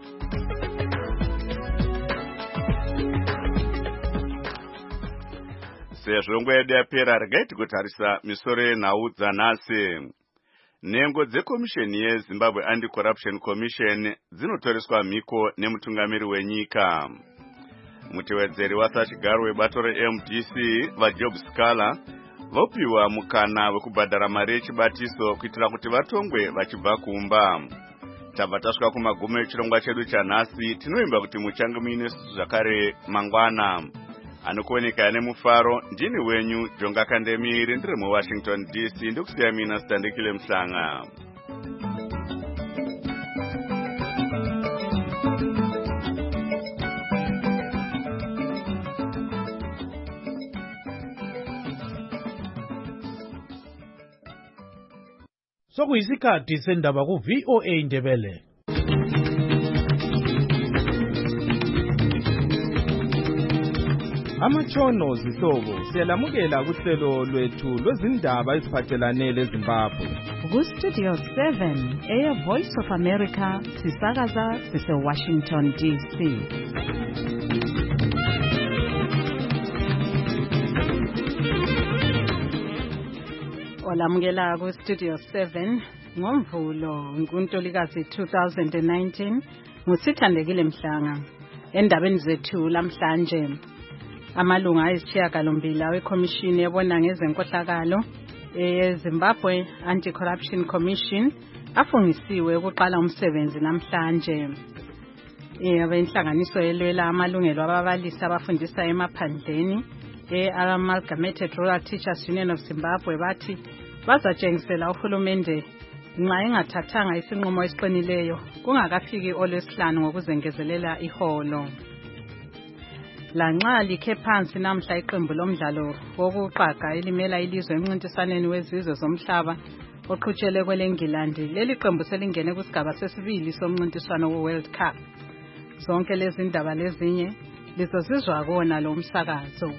Sezvo nguva yedu yapera, regai tikutarisa misoro yenhau dzanhasi. Nhengo dzekomisheni yeZimbabwe Anti-Corruption Commission dzinotoreswa mhiko nemutungamiri wenyika. Mutevedzeri wasachigaro webato reMDC vaJob Scala vopiwa mukana wekubhadhara mari yechibatiso kuitira kuti vatongwe vachibva kumba. Tabva tasvika kumagumo echirongwa chedu chanhasi. Tinoimba kuti muchange muine zvakare mangwana. Anokuoneka nemufaro ndini wenyu Jonga Kandemiri, ndiri muWashington DC, ndikusiya mina Standekile Mhlanga. Sokuyisikhathi sendaba ku VOA Indebele. Amatshono zihlobo siyalamukela kuhlelo lwethu lwezindaba eziphathelane leZimbabwe. Ku-Studio 7 Air Voice of America sisakaza sise-Washington DC. Olamukela ku-Studio 7 ngoMvulo kuNtulikazi 2019 nguSithandekile Mhlanga. Endabeni zethu lamhlanje, amalunga ayisishiyagalombili awekhomishini ebona ngezenkohlakalo eZimbabwe Anti-Corruption Commission afungisiwe ukuqala umsebenzi namhlanje. Abenhlanganiso elwela amalungelo ababalisi abafundisa emaphandleni Amalgamated Rural Teachers Union of Zimbabwe bathi bazatshengisela uhulumende nxa engathathanga isinqumo esiqinileyo kungakafiki oLwesihlanu ngokuzengezelela iholo. Lanxa likhe phansi namhla iqembu lomdlalo wokuqaga elimela ilizwe emncintiswaneni wezizwe zomhlaba oqhutshelwe kweleNgilandi, leli qembu selingene kusigaba sesibili somncintiswano we-World Cup. Zonke lezi ndaba lezinye lizozizwa kona lo msakazo.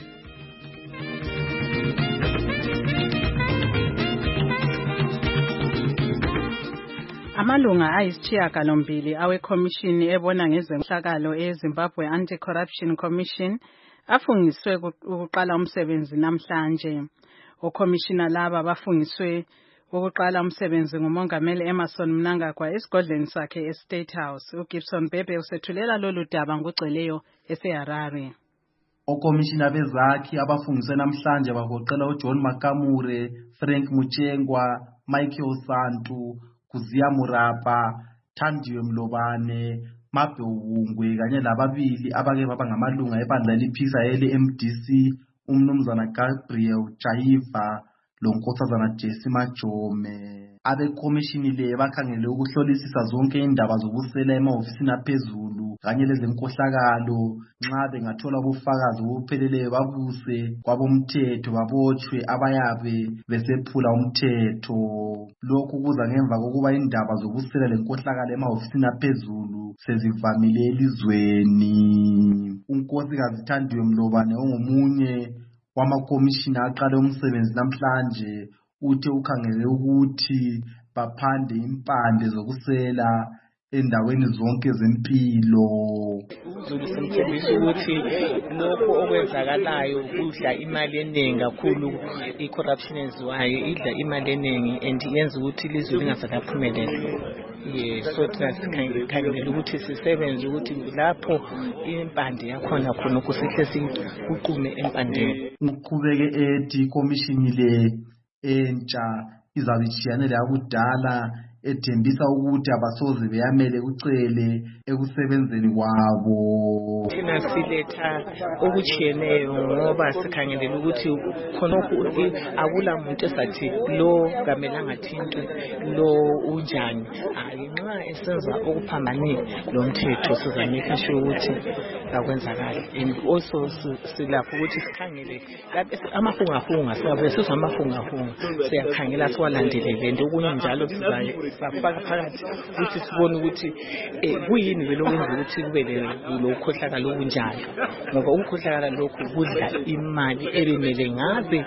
Amalunga ayisishiyagalombili awekhomishini ebona ngezenhlakalo eZimbabwe Anti-Corruption Commission afungiswe ukuqala umsebenzi namhlanje. Okhomishina laba bafungiswe ukuqala umsebenzi nguMongameli Emmerson Mnangagwa esigodleni sakhe eState House. uGibson Bebe usethulela lolu daba ngugcweleyo eseHarare. Okhomishina bezakhi abafungiswe namhlanje bagoqela uJohn Makamure, Frank Muchengwa, Michael Santu, Kuzia Murapa, Thandiwe Mlobane, Mabe Ungwe kanye lababili abake baba ngamalunga ebandla eliphisa ele-MDC, umnumzana Gabriel Chaiva lonkosazana Jesse Majome. Abekhomishini le bakhangele ukuhlolisisa zonke indaba zobusela emahofisini aphezulu kanye lezenkohlakalo. Nxa bengathola ubufakazi obupheleleyo babuse kwabomthetho babotshwe abayabe besephula umthetho. Lokhu kuza ngemva kokuba indaba zobusela lenkohlakalo emahofisini aphezulu sezivamile elizweni. Unkosikazi Thandiwe Mlobane ongomunye wamakomishina aqale umsebenzi namhlanje uthe ukhangele ukuthi baphande impande zokusela endaweni zonke zempilo. Uzokusemthembisa ukuthi lokho okwenzakalayo kudla imali eningi kakhulu, i-corruption eziwayo idla imali eningi and yenza ukuthi ilizwe lingasakaphumeleli. So sikhangele ukuthi sisebenze ukuthi lapho impande yakhona khona ukusihle siqume empandeni. Uqhubeke ethi ikomishini le entsha izabitshiyanela yakudala ethembisa ukuthi abasoze beyamele kucele ekusebenzeni kwabo. Thina siletha okutshiyeneyo ngoba sikhangelele ukuthi khonokho akula muntu esathi lo kamelanga thintwe lo unjani. Nxa esenza okuphambanile lo mthetho sizameka sure ukuthi akwenzakala. And also silapho ukuthi sikhangele amafunga siyabe sizamafunga siyakhangela siwalandelele nto okunye njalo sizayo safaka phakathi ukuthi sibone ukuthi kuyini vele okwenza ukuthi kube lokukhohlakala okunjalo, ngoba ukukhohlakala lokhu kudla imali ebemele ngabe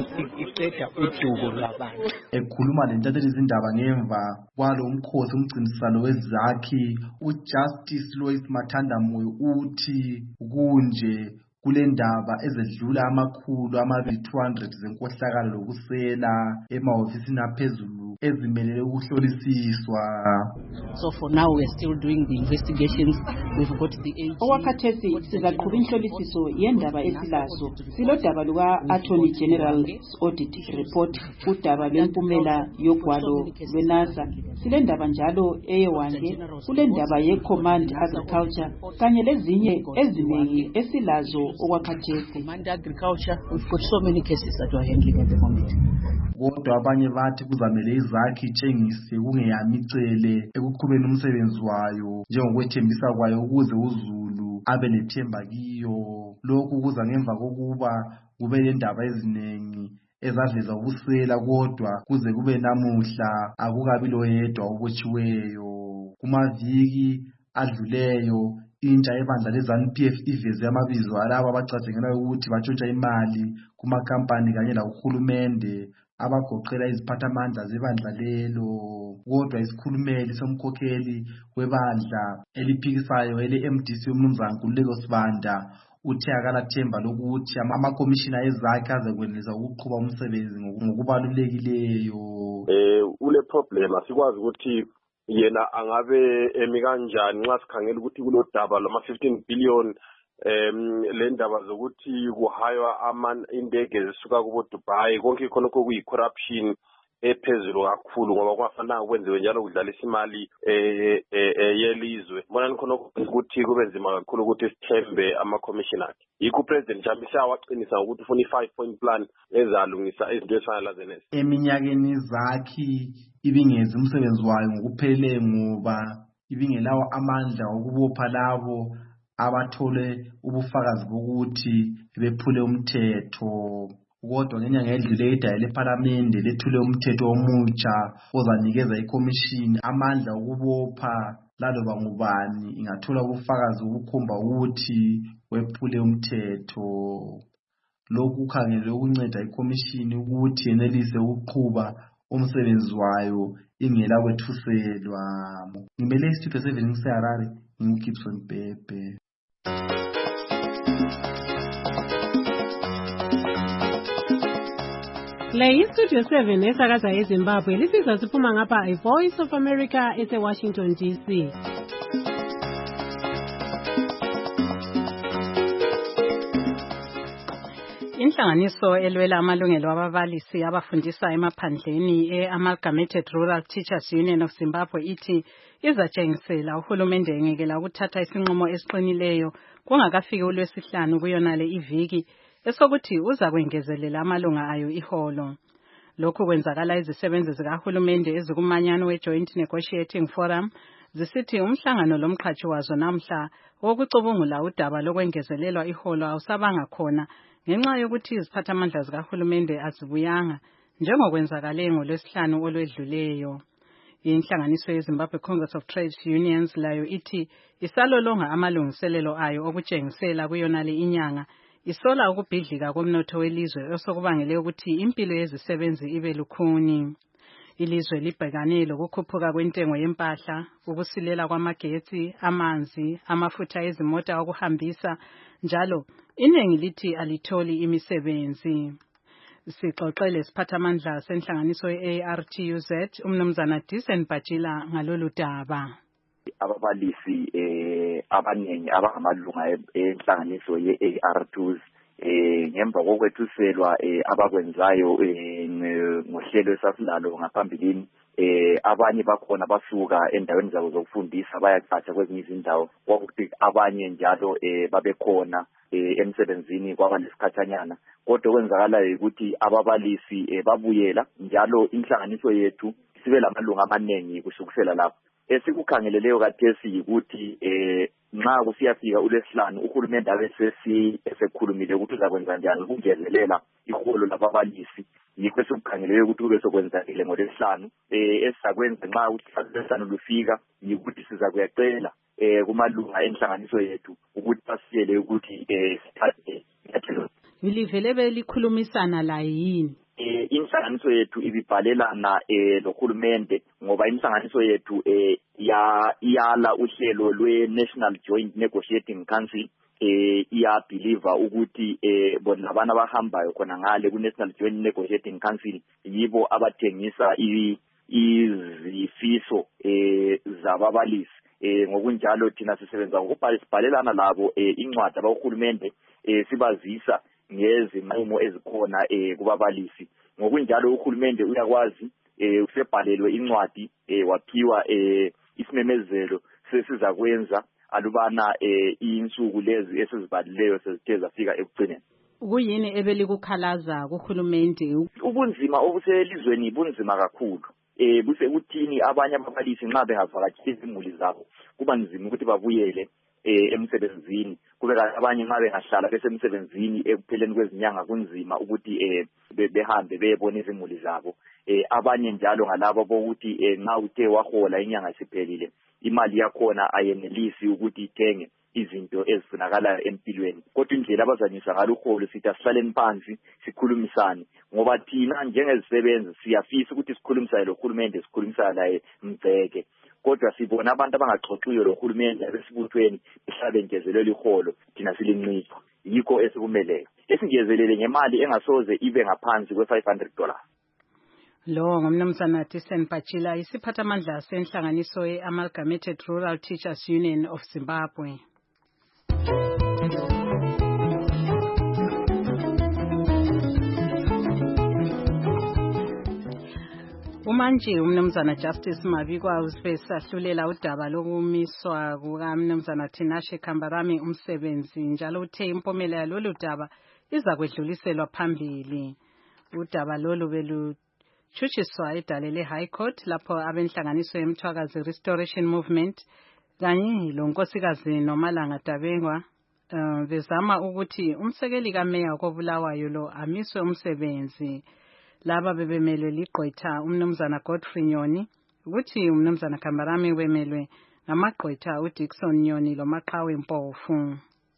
iqeda udubo lwabantu. Ekhuluma lentatheli izindaba ngemva kwalo mkhosi umgcinisalo wezakhi, uJustice Lois Mathandamoyo uthi kunje kule ndaba ezedlula amakhulu 200 zenkohlakalo lokusela emahofisini aphezulu ezimelele ukuhlolisiswa. So for now we are still doing the investigations. We've got the AG. Okwakhathesi sizaqhuba inhlolisiso yendaba esilazo. Silodaba luka-Attorney General's Audit Report, udaba lwempumela yogwalo lweNASA. Silendaba njalo eyewande, kulendaba ye-Command Agriculture kanye lezinye eziningi esilazo okwakhathesi. Command Agriculture, we've got so many cases that we are handling at the moment. Kodwa abanye bathi kuzamele izakhi itshengise kungeyamicele ekuqhubeni umsebenzi wayo njengokwethembisa kwayo ukuze uZulu abe lethemba kiyo. Lokhu kuza ngemva kokuba kube lendaba eziningi ezaveza ubusela, kodwa kuze kube namuhla akukabi loyedwa obotshiweyo. Kumaviki adluleyo intsha yebandla leZANU-PF iveze amabizo alabo abacatshangelayo ukuthi batshontsha imali kumakhampani kanye lakuhulumende abagoqela iziphathamandla zebandla lelo. Kodwa isikhulumeli somkhokheli webandla eliphikisayo ele-MDC uMnumzana Nkululeko Sibanda uthe akalathemba lokuthi amakomishina ezakhe azakwenelisa ukuqhuba umsebenzi ngokubalulekileyo. Ule problem asikwazi ukuthi yena angabe emi kanjani nxa sikhangela ukuthi kulodaba lama 15 billion le ndaba zokuthi kuhaywa indege zisuka kubo Dubai, konke khonokho kuyi corruption ephezulu kakhulu, ngoba kwafanele kwenziwe njalo kudlalisa imali yelizwe. Bona khonokho ukuthi kube nzima kakhulu ukuthi sithembe ama commissioner. Yikho president Jambisa waqinisa ukuthi ufuna i5 point plan ezalungisa izinto ezifana lazenezi. Eminyakeni zakhe ibingezi umsebenzi wayo ngokuphelele, ngoba ibingelawo amandla okubopha labo abathole ubufakazi bokuthi bephule umthetho. Kodwa ngenyanga edlule idaya lePhalamende lethule umthetho omutsha ozanikeza ikomishini amandla okubopha laloba ngubani ingathola ubufakazi obukhomba ukuthi wephule umthetho. Lokhu kukhangelwe ukunceda ikomishini ukuthi yenelise ukuqhuba umsebenzi wayo ingela kwethuselwa. Ngimele istudio 7 ngiseHarare, nginguGibson Bhebhe. Le iStudio 7 esakaza eZimbabwe lisizwa siphuma ngapha iVoice of America eseWashington DC. Inhlanganiso elwela amalungelo ababalisi abafundisa emaphandleni e-Amalgamated Rural Teachers Union of Zimbabwe ithi izatshengisela uhulumende engekela ukuthatha isinqumo esiqinileyo kungakafiki uLwesihlanu kuyonale iviki esokuthi uza kwengezelela amalunga ayo iholo. Lokhu kwenzakala izisebenzi zikahulumende ezikumanyano we-Joint Negotiating Forum zisithi umhlangano lomqhatshi wazo namhla wokucubungula udaba lokwengezelelwa iholo awusabanga khona ngenxa yokuthi iziphathamandla zikahulumende azibuyanga njengokwenzakale ngoLwesihlanu olwedluleyo. Inhlanganiso yeZimbabwe Congress of Trade Unions layo ithi isalolonga amalungiselelo ayo okutshengisela kuyonale inyanga isola ukubhidlika komnotho welizwe osokubangele ukuthi impilo yezisebenzi ibe lukhuni. Ilizwe libhekane lokukhuphuka kwentengo yempahla, ukusilela kwamagetsi, amanzi, amafutha ezimota okuhambisa, njalo iningi lithi alitholi imisebenzi. Sixoxele isiphathamandla senhlanganiso ye-ARTUZ uMnumzana Disen Bajila ngalolu daba. Ababalisi abanengi abangamalunga enhlanganiso ye-ARTUZ ngemva kokwethuselwa abakwenzayo ngohlelo esasilalo ngaphambilini, abanye bakhona basuka endaweni zabo zokufundisa bayacatsha kwezinye izindawo, kwakuthi abanye njalo babekhona emsebenzini kwabalesikhathanyana. Kodwa kwenzakalayo ukuthi ababalisi babuyela, njalo inhlanganiso yethu sibe lamalunga amaningi kusukela lapho. Esikukhangeleleyo kathesi yikuthi nxa kusiyafika uLwesihlanu uhulumende abe esekhulumile ukuthi uzakwenza njani ukungezelela iholo lababalisi. Yikho esikukhangeleleyo ukuthi kube sokwenzakile ngoLwesihlanu. Esizakwenza nxa uLwesihlanu lufika yikuthi sizakuyacela kumalunga enhlanganiso yethu ukuthi basiyele ukuthi sithathe inyathelo. Ngilivele belikhulumisana la yini? Inhlanganiso yethu ibibhalelana nohulumende ngoba inhlanganiso yethu iyala uhlelo lwe-National Joint Negotiating Council. Iyabhiliva ukuthi bona labana abahambayo khona ngale ku-National Joint Negotiating Council yibo abathengisa izifiso zababalisi. Ngokunjalo thina sisebenza ngokubhalelana labo incwadi abahulumende sibazisa ngezinqumo ezikhona kubabalisi. Ngokunjalo uhulumende uyakwazi usebhalelwe incwadi waphiwa isimemezelo sesiza kwenza alubana insuku lezi esizibhalileyo sezithe zafika ekugcineni. Kuyini ebelikukhalaza kuhulumende? Ubunzima obuselizweni bunzima kakhulu. Busekuthini abanye ababalisi nxa bengavakatshela izimuli zabo kuba nzima ukuthi babuyele emsebenzini kube kanti abanye nxa bengahlala besemsebenzini ekupheleni kwezinyanga kunzima ukuthi behambe beyebona izimuli zabo. Abanye njalo ngalabo bokuthi nxa uthe wahola inyanga isiphelile imali yakhona ayenelisi ukuthi ithenge izinto ezifunakalayo empilweni. Kodwa indlela abazanyisa ngalo uholo sithi asihlaleni phansi sikhulumisane, ngoba thina njengezisebenzi siyafisa ukuthi sikhulumisane lohulumende, sikhulumisane laye Mgceke. Kodwa sibona abantu abangaxoxiyo lohulumende abesibuthweni behlabengezelele iholo, thina silincipho. Yikho esikumeleyo esingezelele ngemali engasoze ibe ngaphansi kwe$500. Lo ngumnumzana Tisen Pachila, isiphathamandla senhlanganiso ye-Amalgamated Rural Teachers Union of Zimbabwe. Umanje umnumzana Justice Mabikwa usesahlulela udaba lokumiswa kukamnumzana Tinashe Kambarami umsebenzi, njalo uthe impumela yalolu daba iza kwedluliselwa phambili. Udaba lolu beluchuchiswa edalele High Court lapho abenhlanganiso yemthwakazi Restoration Movement kanye lonkosikazi Nomalanga Dabengwa bezama ukuthi umsekeli kameya kobulawayo lo amiswe umsebenzi. Laba bebemelwe ligqwetha umnumzana Godfrey Nyoni, ukuthi umnumzana Kambarami bemelwe ngamagqwetha uDickson Nyoni loMaqhawe Mpofu.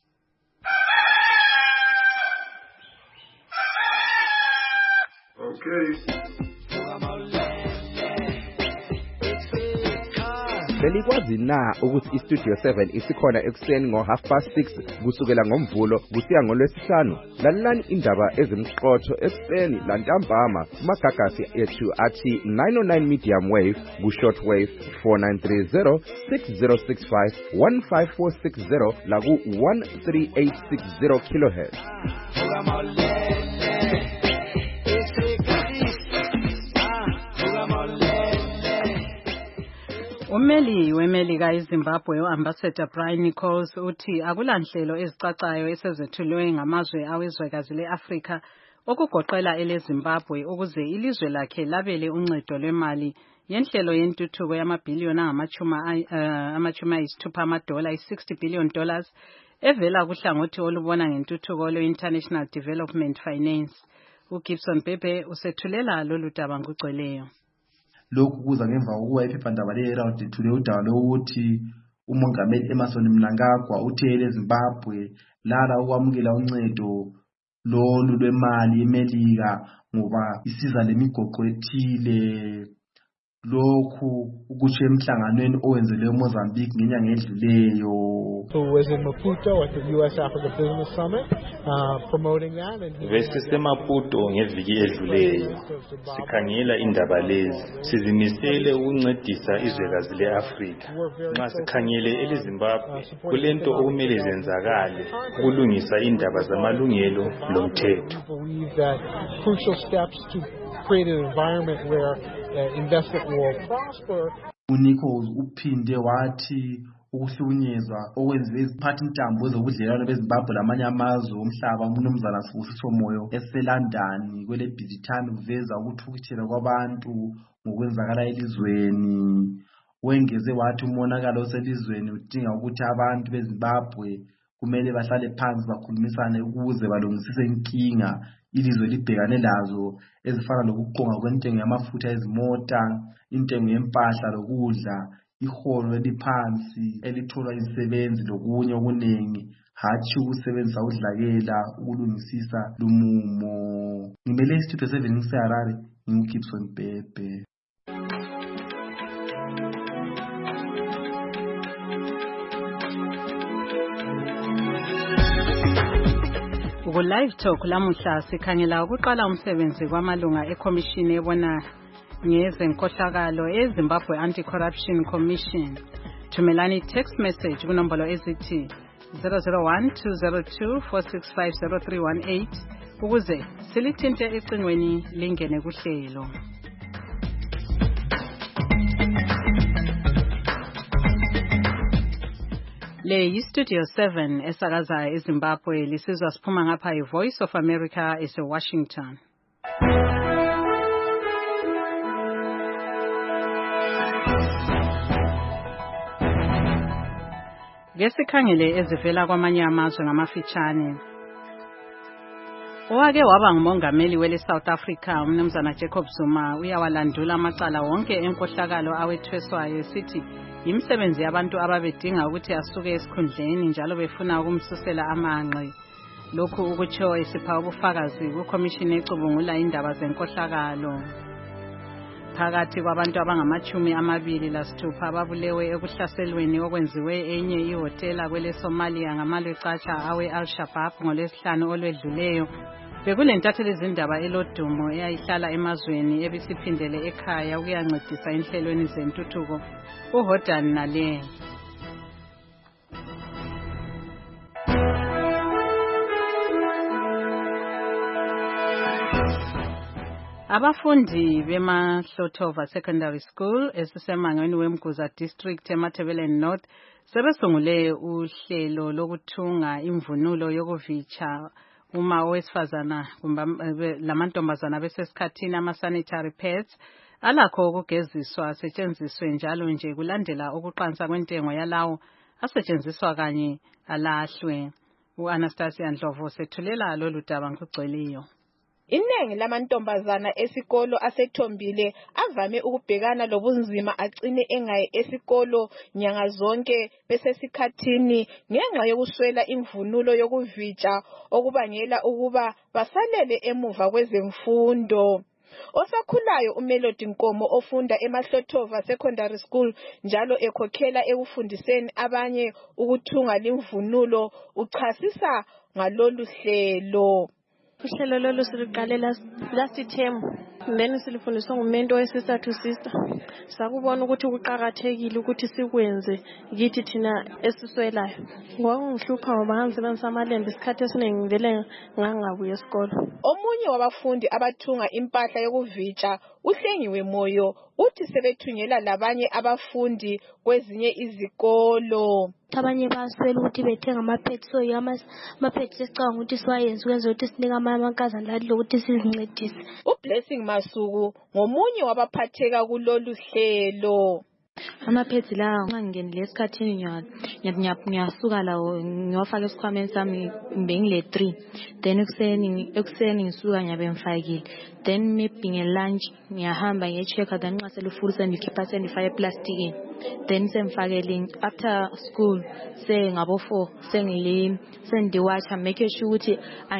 Okay. Belikwazi na ukuthi iStudio 7 isikhona ekuseni ngo6:30 kusukela ngoMvulo kusiya ngoLwesihlanu? Lalelani indaba ezimqotho ekuseni lantambama kumagagasi ethu athi 909 medium wave ku-short wave 4930 6065 15460 la ku 13860 kHz. Umeli weMelika eZimbabwe uAmbassador Brian Nichols uthi akulanhlelo ezicacayo esezethulwe ngamazwe awezwekazi leAfrika okugoqela eleZimbabwe ukuze ilizwe lakhe labele uncedo lwemali yenhlelo yentuthuko yamabhiliyoni $60 billion evela kuhlangothi olubona ngentuthuko lwe-International Development Finance. uGibson Bebe usethulela lolu daba ngugcweleyo. Lokhu kuza ngemva kokuba iphephandaba le-Herald lithule udaba lokuthi umongameli Emmerson Mnangagwa uthele eZimbabwe lala ukwamukela uncedo lolu lwemali eMelika ngoba isiza lemigoqo ethile. Lokhu ukutsho emhlanganweni owenzelwe eMozambique ngenyanga edluleyo. who was in Maputo at the U.S. Africa Business Summit, promoting that. Besisemaputo ngeviki edluleyo sikhangela indaba lezi, sizimisele ukuncedisa izwekazi le-Afrika. Nxa sikhangele eleZimbabwe kulento okumele zenzakale ukulungisa indaba zamalungelo lomthetho. Crucial steps to create an environment where investment will prosper. uNichols uphinde wathi ukuhlukunyezwa okwenziwe iziphathintambo ezobudlelwano beZimbabwe lamanye amazwe omhlaba umnumzana Sibusiso Moyo eseLondon kwele busy time kuveza ukuthukuthela kwabantu ngokwenzakala elizweni. Wengeze wathi umonakalo oselizweni udinga ukuthi abantu beZimbabwe kumele bahlale phansi bakhulumisane ukuze balungisise inkinga ilizwe libhekane lazo ezifana lokuqonga kwentengo yamafutha ezimota, intengo yempahla lokudla, iholo eliphansi elitholwa izisebenzi lokunye okuningi, hatshi ukusebenzisa udlakela ukulungisisa lumumo. Ngimele iStudio 7 ngiseHarare, nginguGibson Bebe. Ku-Live Talk lamuhla sikhangela ukuqala umsebenzi kwamalunga ekhomishini ebona ngezenkohlakalo eZimbabwe Anti-Corruption Commission. Thumelani text message kunombolo ezithi 001-202-465-0318 ukuze silithinte ecingweni lingene kuhlelo. Le yiStudio 7 esakaza eZimbabwe lisizwa siphuma ngapha iVoice of America eseWashington. Ngesikhangele ezivela kwamanye amazwe ngamafitshane. Owake waba ngumongameli wele South Africa umnumzana Jacob Zuma uyawalandula amacala wonke enkohlakalo awethweswayo esithi yimisebenzi yabantu ababedinga ukuthi asuke esikhundleni njalo befuna ukumsusela amanqe. Lokhu ukutsho esipha ubufakazi kukomishini ecubungula indaba zenkohlakalo. Phakathi kwabantu abangama-26 ababulewe ekuhlaselweni okwenziwe enye ihotela kwele Somalia ngamalwecatsha awe-Al-Shabaab ngolwesihlanu olwedluleyo. Bekulentatheli izindaba elodumo eyayihlala emazweni ebisiphindele ekhaya ukuyancedisa enhlelweni zentuthuko uHordan Nale. Abafundi bemaHlotova Secondary School esisemangweni weMguza District eMatabeleland North sebesungule uhlelo lokuthunga imvunulo yokuvitsha uma owesifazana lamantombazana besesikhathini ama-sanitary pads alakho ukugeziswa asetshenziswe njalo nje kulandela ukuqansa kwentengo yalawo asetshenziswa kanye alahlwe. U-Anastasia Ndlovu sethulela lolu daba ngokugcweleyo. Iningi lamantombazana esikolo asethombile avame ukubhekana lobunzima agcine engayi esikolo nyanga zonke besesikhathini ngenxa yokuswela imvunulo yokuvitsha okubangela ukuba basalele emuva kwezemfundo. Osakhulayo uMelody Nkomo ofunda eMaHlotova Secondary School njalo ekhokhela ekufundiseni abanye ukuthunga limvunulo uchasisa ngalolu hlelo. Uhlelo lolu siluqale last term then silifundiswa ngumento we-sister to sister. Sakubona ukuthi kuqakathekile ukuthi sikwenze kithi thina esiswelayo. Ngokungihlupha ngoba ngisebenzisa amalembe isikhathi esiningi ngivele ngangabuya esikolo. Omunye wabafundi abathunga impahla yokuvitsha uHlengiwe Moyo uthi sebethunyela labanye abafundi kwezinye izikolo. Abanye baswela ukuthi bethenga ama-pads so ama-pads sicabanga ukuthi siwayenze ukwenza ukuthi sinike amankazana lali lokuthi sizincedise. uBlessing Masuku ngomunye wabaphatheka kulolu hlelo. Ama-pads lawa nxa ngingenile esikhathini ngiyasuka lawo ngiyofaka esikhwameni sami ngile 3 then ekuseni ngisuka ngiyabe ngifakile then maybe nge-lunch ngiyahamba ngiye-check-a then nxa selifuru sendikhipha sendifaka eplastikini then sengifakele after school sengabo 4 sendiwasha make sure ukuthi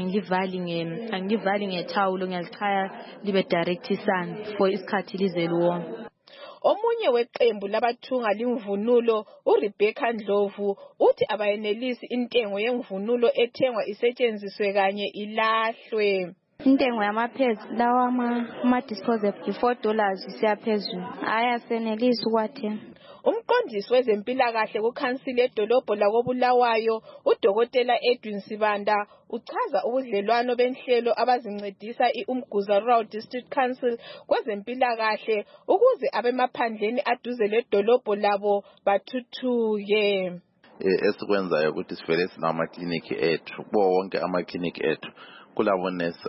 angivali ngethawulo ngiyalichaya libe direct sun for isikhathi lize liwome. Omunye weqembu labathunga limvunulo uRebecca Ndlovu uthi abayenelisi intengo yemvunulo ethengwa isetshenziswe kanye ilahlwe. Intengo yama-pads lawa ama-disposable $4 siyaphezulu ayasenelisi ukwathenga. Umqondisi wezempilakahle kukhansili edolobho lakoBulawayo uDokotela Edwin Sibanda uchaza ubudlelwano benhlelo abazincedisa iUmguza Rural District Council kwezempilakahle ukuze abemaphandleni aduze ledolobho labo bathuthuke. Esikwenzayo ukuthi sivele sinamakliniki ethu kubo wonke amakliniki ethu kulabonesi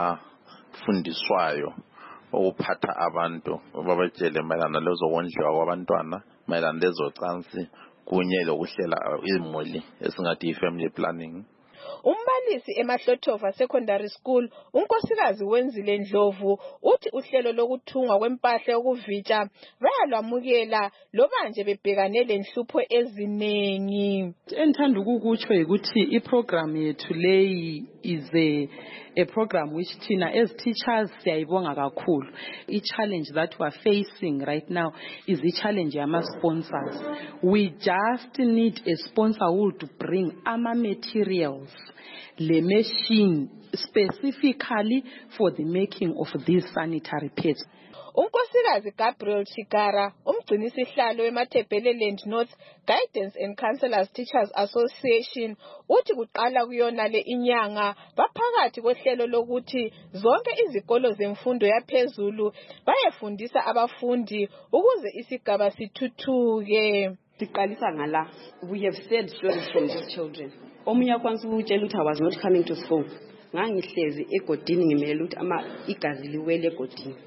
abafundiswayo ukuphatha abantu babatshele mayelana lezokondliwa kwabantwana mayelana lezocansi kunye lokuhlela imuli esingathi i-family planning. Umbalisi eMaHlotova Secondary School unkosikazi Wenzile Ndlovu uthi uhlelo lokuthungwa kwempahla yokuvitsha bayalwamukela loba nje bebhekane lenhlupho eziningi. Enthanda ukukutsho ukuthi iprogram yethu leyi is a program which thina as teachers siyayibonga kakhulu. I-challenge that we are facing right now is the challenge yama-sponsors. We just need a sponsor who would bring materials, the machine specifically for the making of these sanitary pads. Unkosikazi Gabriel Chigara umgcinisihlalo weMatabeleland North Guidance and Counselors Teachers Association uthi kuqala kuyona le inyanga baphakathi kohlelo lokuthi zonke izikolo zemfundo yaphezulu bayefundisa abafundi ukuze isigaba sithuthuke. Siqalisa ngala, we have said stories from these children. Omunye kwanza utshela ukuthi I was not coming to school. Ngangihlezi egodini ngimele ukuthi igazi liwele egodini.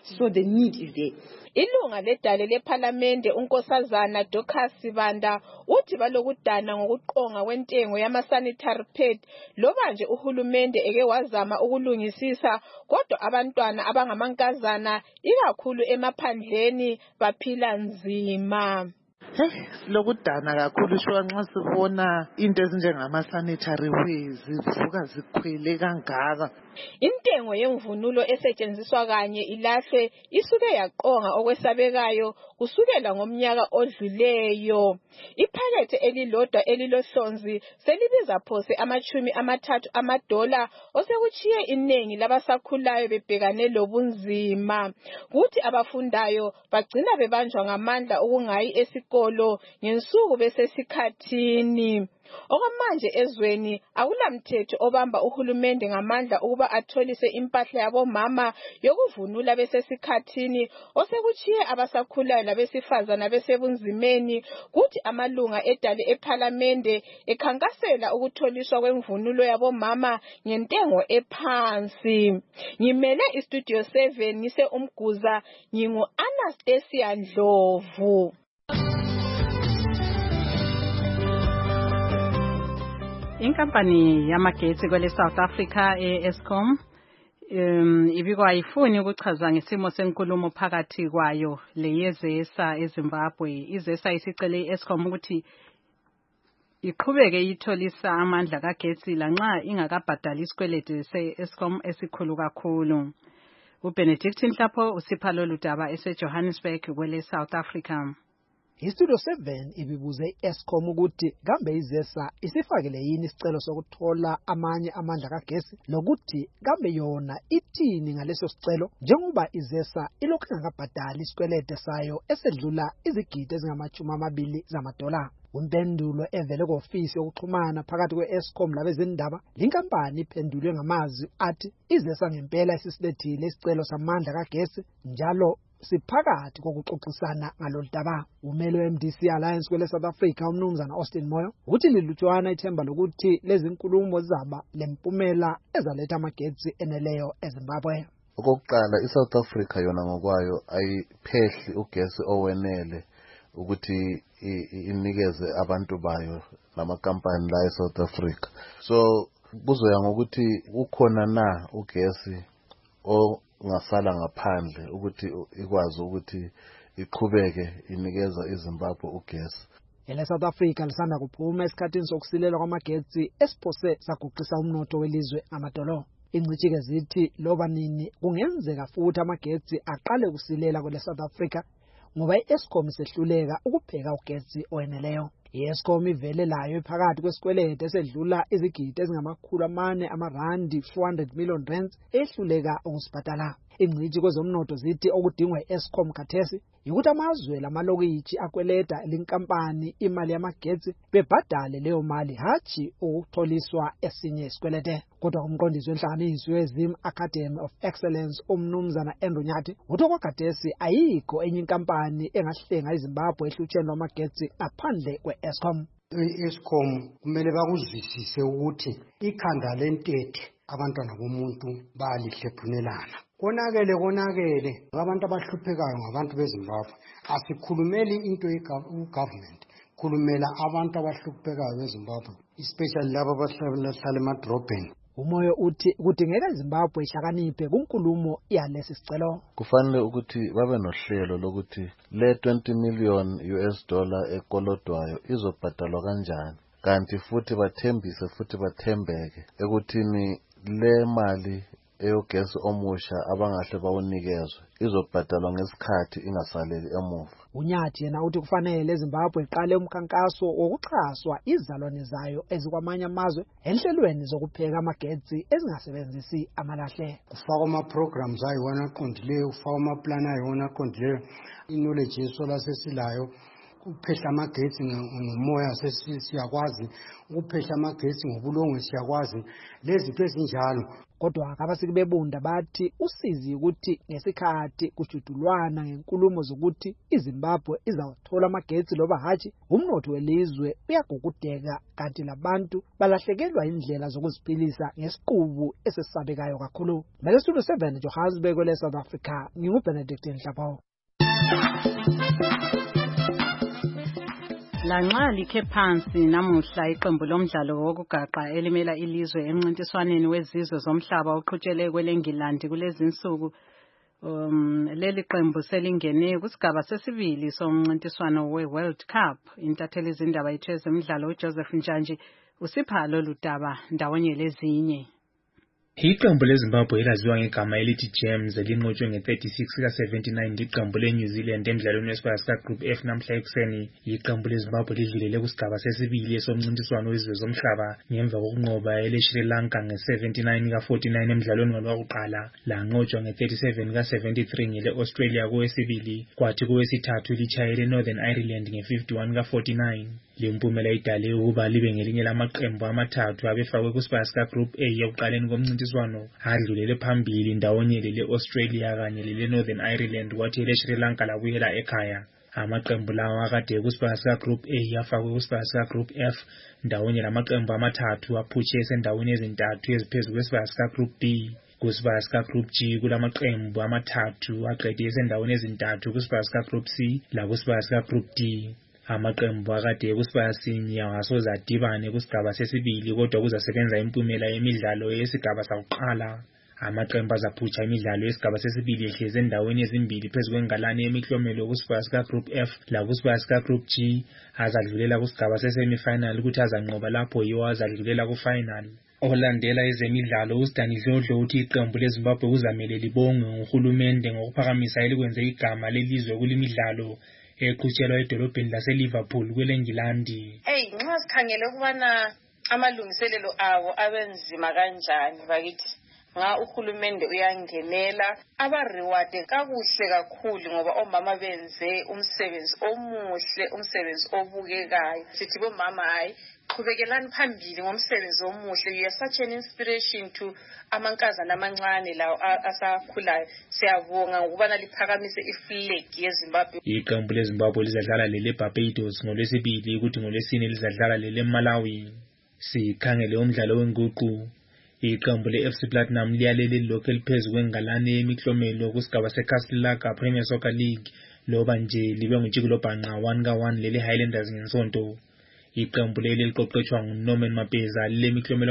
So the need is there. Ilunga ledale lephalamende unkosazana Dorcas Sibanda uthi balokudana ngokuqonga kwentengo yama-sanitary pad loba nje uhulumende eke wazama ukulungisisa kodwa abantwana abangamankazana ikakhulu emaphandleni baphila nzima. Silokudana kakhulu shuwa nxa sibona into ezinjengama-sanitary ways zivuka zikhwele kangaka. Intengo yemvunulo esetshenziswa kanye ilahlwe isuke yaqonga okwesabekayo kusukela ngomnyaka odluleyo. Iphakethe elilodwa elilohlonzi selibiza phose $30 osekuchiye inengi labasakhulayo bebhekane lobunzima. Kuthi abafundayo bagcina bebanjwa ngamandla ukungayi esikolo ngensuku besesikhathini. Okwamanje ezweni akulamthetho obamba uhulumende ngamandla ukuba atholise impahla yabomama yokuvunula besesikhathini osekuchiye abasakhulayo labesifazana besebunzimeni. Kuthi amalunga edale ephalamende ekhankasela ukutholiswa kwemvunulo yabomama ngentengo ephansi. Ngimele iStudio 7 ngise umguza ngingu Anastasia Ndlovu. Inkampani yamagetsi kwele South Africa Eskom ibikwa ayifuni ukuchaza ngesimo senkulumo phakathi kwayo leyezesa eZimbabwe. Izesa isicele iEskom ukuthi iqhubeke itholisa amandla kagetsi lanxa ingakabhadali isikwelede seEskom esikhulu kakhulu. uBenedict Nhlapho usipha lolu daba eseJohannesburg kwele South Africa. iStudio 7 ibibuze iEskom ukuthi kambe izesa isifakele yini isicelo sokuthola amanye amandla kagesi lokuthi kambe yona ithini ngaleso sicelo njengoba izesa ilokhu ingakabhadali isikwelede sayo esedlula izigidi ezingama-20 zamadola. Impendulo evele ku-ofisi yokuxhumana phakathi kwe-Eskom labezindaba, linkampani iphendulwe ngamazwi athi izesa ngempela isisilethile isicelo samandla kagesi njalo siphakathi kokuxoxisana ngalolu daba. Umelo we-MDC Alliance kwele South Africa umnumzana Austin Moyo uthi lilutshwana ithemba lokuthi lezi nkulumo zizaba lempumela ezaletha amagetsi eneleyo eZimbabwe. Okokuqala iSouth Africa yona ngokwayo ayiphehli ugesi owenele ukuthi inikeze abantu bayo namakampani la eSouth Africa. So kuzoya ngokuthi ukhona na ugesi ongasala ngaphandle ukuthi ikwazi ukuthi iqhubeke inikeza iZimbabwe ugesi. Ele South Africa lisanda kuphuma esikhathini sokusilela kwamagetsi esiphose saguqisa umnotho welizwe ngamadolo. Ingcitshi-ke zithi loba nini kungenzeka futhi amagetsi aqale kusilela kwele South Africa ngoba iEskom isehluleka ukubheka ugesi oweneleyo. iEskom ivele layo phakathi kwesikwelede esedlula izigidi ezingama-400 400 million rands ehluleka ukusibhadala. Ingcitshi kwezomnotho zithi okudingwa iEskom khathesi ukuthi amazwe lamalokitshi akweleda linkampani imali yamagetsi bebhadale leyo mali hatshi ukutholiswa esinye isikwelede. Kodwa umqondisi wenhlanganiso yeZim Academy of Excellence umnumzana Andrew Nyathi uthi okwakhathesi ayikho enye inkampani engahlenga iZimbabwe ehlutsheni lwamagetsi ngaphandle kwe-Eskom. iEskom kumele bakuzwisise ukuthi ikhanda lentethe abantwana bomuntu balihlephunelana. Konakele abantu abahluphekayo ngabantu beZimbabwe. Asikhulumeli into government, khulumela abantu abahluphekayo beZimbabwe, especially labo abahlala emadrobheni. Umoyo uthi kudingeka iZimbabwe ihlakaniphe kunkulumo yalesi sicelo. Kufanele ukuthi babe nohlelo lokuthi le $20 million ekolodwayo izobhadalwa kanjani, kanti futhi bathembise futhi bathembeke ekuthini le mali eyogesi omusha abangahle bawunikezwe izobhadalwa ngesikhathi ingasaleli emuva. Unyathi yena uthi kufanele iZimbabwe iqale umkhankaso wokuxhaswa izalwane zayo ezikwamanye amazwe enhlelweni zokupheka amagetsi ezingasebenzisi amalahle. Kufakwa ama-programs ayiwona aqondileyo, kufakwa amaplan ayiwona aqondileyo, i-knowledge yesola sesilayo, ukuphehla amagetsi ngomoya siyakwazi, ukuphehla amagetsi ngobulongwe siyakwazi, lezi zinto ezinjalo. kodwa abasiki bebunda bathi usizi ukuthi ngesikhathi kujudulwana ngenkulumo zokuthi iZimbabwe izawuthola amagetsi loba hatshi umnotho welizwe uyagugudeka kanti labantu balahlekelwa indlela zokuziphilisa ngesiqubu esesabekayo kakhulu. Mele Studio 7 Johannesburg kwele South Africa, nginguBenedict Nhlapho. Lanxa likhe phansi namuhla iqembu lomdlalo wokugaqa elimela ilizwe emncintiswaneni wezizwe zomhlaba oqhutshele kweleNgilandi kulezi insuku, leli qembu selingene kusigaba sesibili somncintiswano weWorld Cup. Intatheli izindaba yethu ezemidlalo uJoseph Njanji usipha lolu daba ndawonye lezinye. Iqembu leZimbabwe elaziwa ngegama elithi Gems elinqotshwe nge-36 ka-79 liqembu leNew Zealand emdlalweni wesibaya Group F namhla ekuseni. Iqembu leZimbabwe lidlulele kusigaba sesibili somncintiswano wezizwe zomhlaba ngemva kokunqoba eleSri Lanka nge-79 ka-49 emdlalweni wakuqala, lanqotshwa nge-37 ka-73 ngele-Australia kowesibili, kwathi kowesithathu litshayele Northern Ireland nge-51 ka-49. Le mpumela idale ukuba libe ngelinye lamaqembu amathathu abefakwe kusibaya Group A ekuqaleni komncintiswano adlulele phambili ndawonye lele-Australia kanye lele-Northern Ireland, kwathi eleSri Lanka labuyela ekhaya. Amaqembu lawa akade kusibaya Group A afakwe kusibaya Group F ndawonye lamaqembu amathathu aphutshe esendaweni ezintathu eziphezu kwesibaya Group B. Kusibaya Group G kulamaqembu amathathu aqede esendaweni ezintathu kusibaya Group C lakusibaya Group D. Amaqembu akade kusibaya sinye awasoze adibane kusigaba sesibili kodwa kuzasebenza impumela yemidlalo yesigaba sakuqala. Amaqembu azaphutsha imidlalo yesigaba sesibili ehlezi endaweni ezimbili phezu kwengalane yemiklomelo kusibaya Group F lakusibaya Group G azadlulela kusigaba sesemifinal ukuthi azanqoba lapho yiwo azadlulela kufinal. Olandela ezemidlalo uStanidlodlo uthi iqembu leZimbabwe kuzamele libonge uhulumende ngokuphakamisa elikwenze igama lelizwe kulimidlalo eqhutshelwa edolobheni laseLiverpool kweleNgilandi. Nxa sikhangele ukubana amalungiselelo abo abenzima kanjani bakithi, nga uhulumende uyangenela abareward kakuhle kakhulu ngoba omama benze umsebenzi omuhle, umsebenzi obukekayo. Sithi bomama hayi qhubekelani phambili ngomsebenzi omuhle. You are such an inspiration to amankazana amancane lawo asakhulayo. Siyabonga ukubana liphakamise iflag yeZimbabwe. Iqembu leZimbabwe lizadlala lele-Barbados ngolwesibili ukuthi ngolwesine lizadlala lele-Malawi. Sikhangele umdlalo wenguqu. Iqembu le-FC Platinum liyalele lilokhu eliphezu kwengalane yemiklomelo kusigaba seCastlelaga Premier Soccer League loba nje libe ngutshikilobhanqa 1-1 lele-Highlanders ngensonto. Iqembu leli liqoqetshwa nguNorman Mapeza lilemiklomelo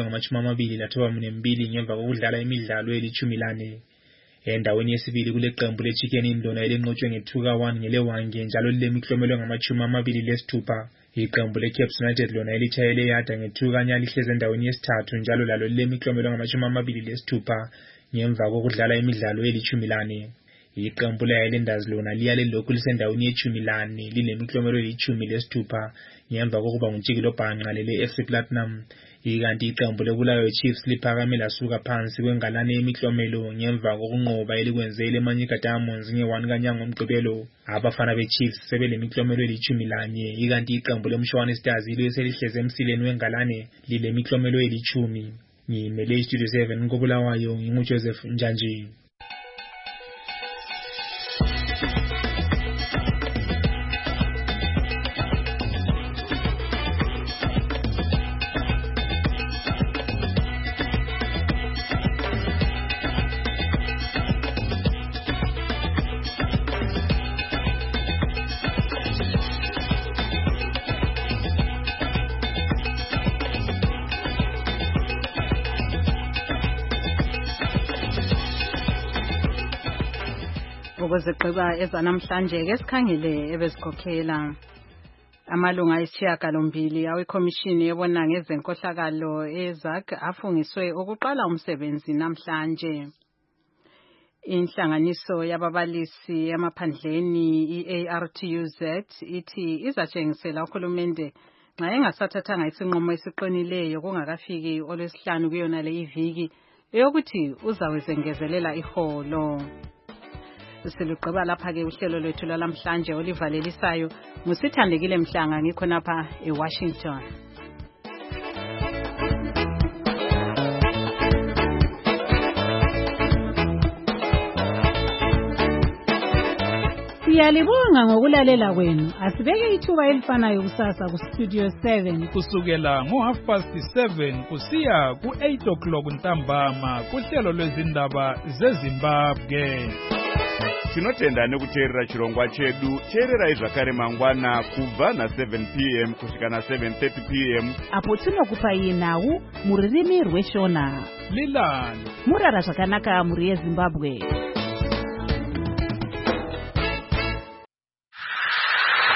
ngama-22 ngemva kokudlala imidlalo eli-14. Endaweni yesibili kule qembu leChicken Indona elinqotshwe nge-2-1 ngeleWange njalo lilemiklomelo ngama-26. Iqembu leCaps United lona elitshayele yada nge-2 lihlezi endaweni yesithathu njalo lalo lilemiklomelo ngama-26 ngemva kokudlala imidlalo eli-14. Iqembu le-Highlanders lona liyale lokhu lisendaweni ye-14 linemiklomelo eli-16 ngemva kokuba ngutshikilobhanqa lele-FC Platinum. Ikanti iqembu leBulawayo Chiefs liphakame lasuka phansi kwengalane yemiklomelo ngemva kokunqoba elikwenze leManyika Diamonds nge-1 kaNyanga ngomgqibelo. Abafana beChiefs sebelemiklomelo eli-11 ikanti iqembu leMshwana Stars selihleze emsileni wengalane lilemiklomelo eli-10. Ngimele iStudio 7 koBulawayo nginguJoseph Njanji. Ukuzigqiba ezanamhlanje ke sikhangele ebezikhokhela amalunga ayisishiyagalombili awekhomishini ebona ngezenkohlakalo eZAG afungiswe ukuqala umsebenzi namhlanje. Inhlanganiso yababalisi emaphandleni iARTUZ ithi izatshengisela uhulumende nxa engasathathanga isinqumo esiqinileyo kungakafiki olwesihlanu kuyona le iviki eyokuthi uzawengezelela iholo. Siluqaba lapha ke uhlelo lwethu lwalamhlanje olivalelisayo ngusithandekile Mhlanga ngikhonapha eWashington. Siyalibonga ngokulalela kwenu. Asibeke ithuba elifanayo kusasa ku Studio 7 kusukela ngo7:30 kusiya ku8 o'clock ntambama kuhlelo lwezindaba zeZimbabwe. Tinotenda nekuteerera chirongwa chedu. Teererai zvakare mangwana kubva na7 p.m. kusvika na7:30 p.m. apo tinokupai nhau muririmi rweshona. Lilani murara zvakanaka muri yeZimbabwe.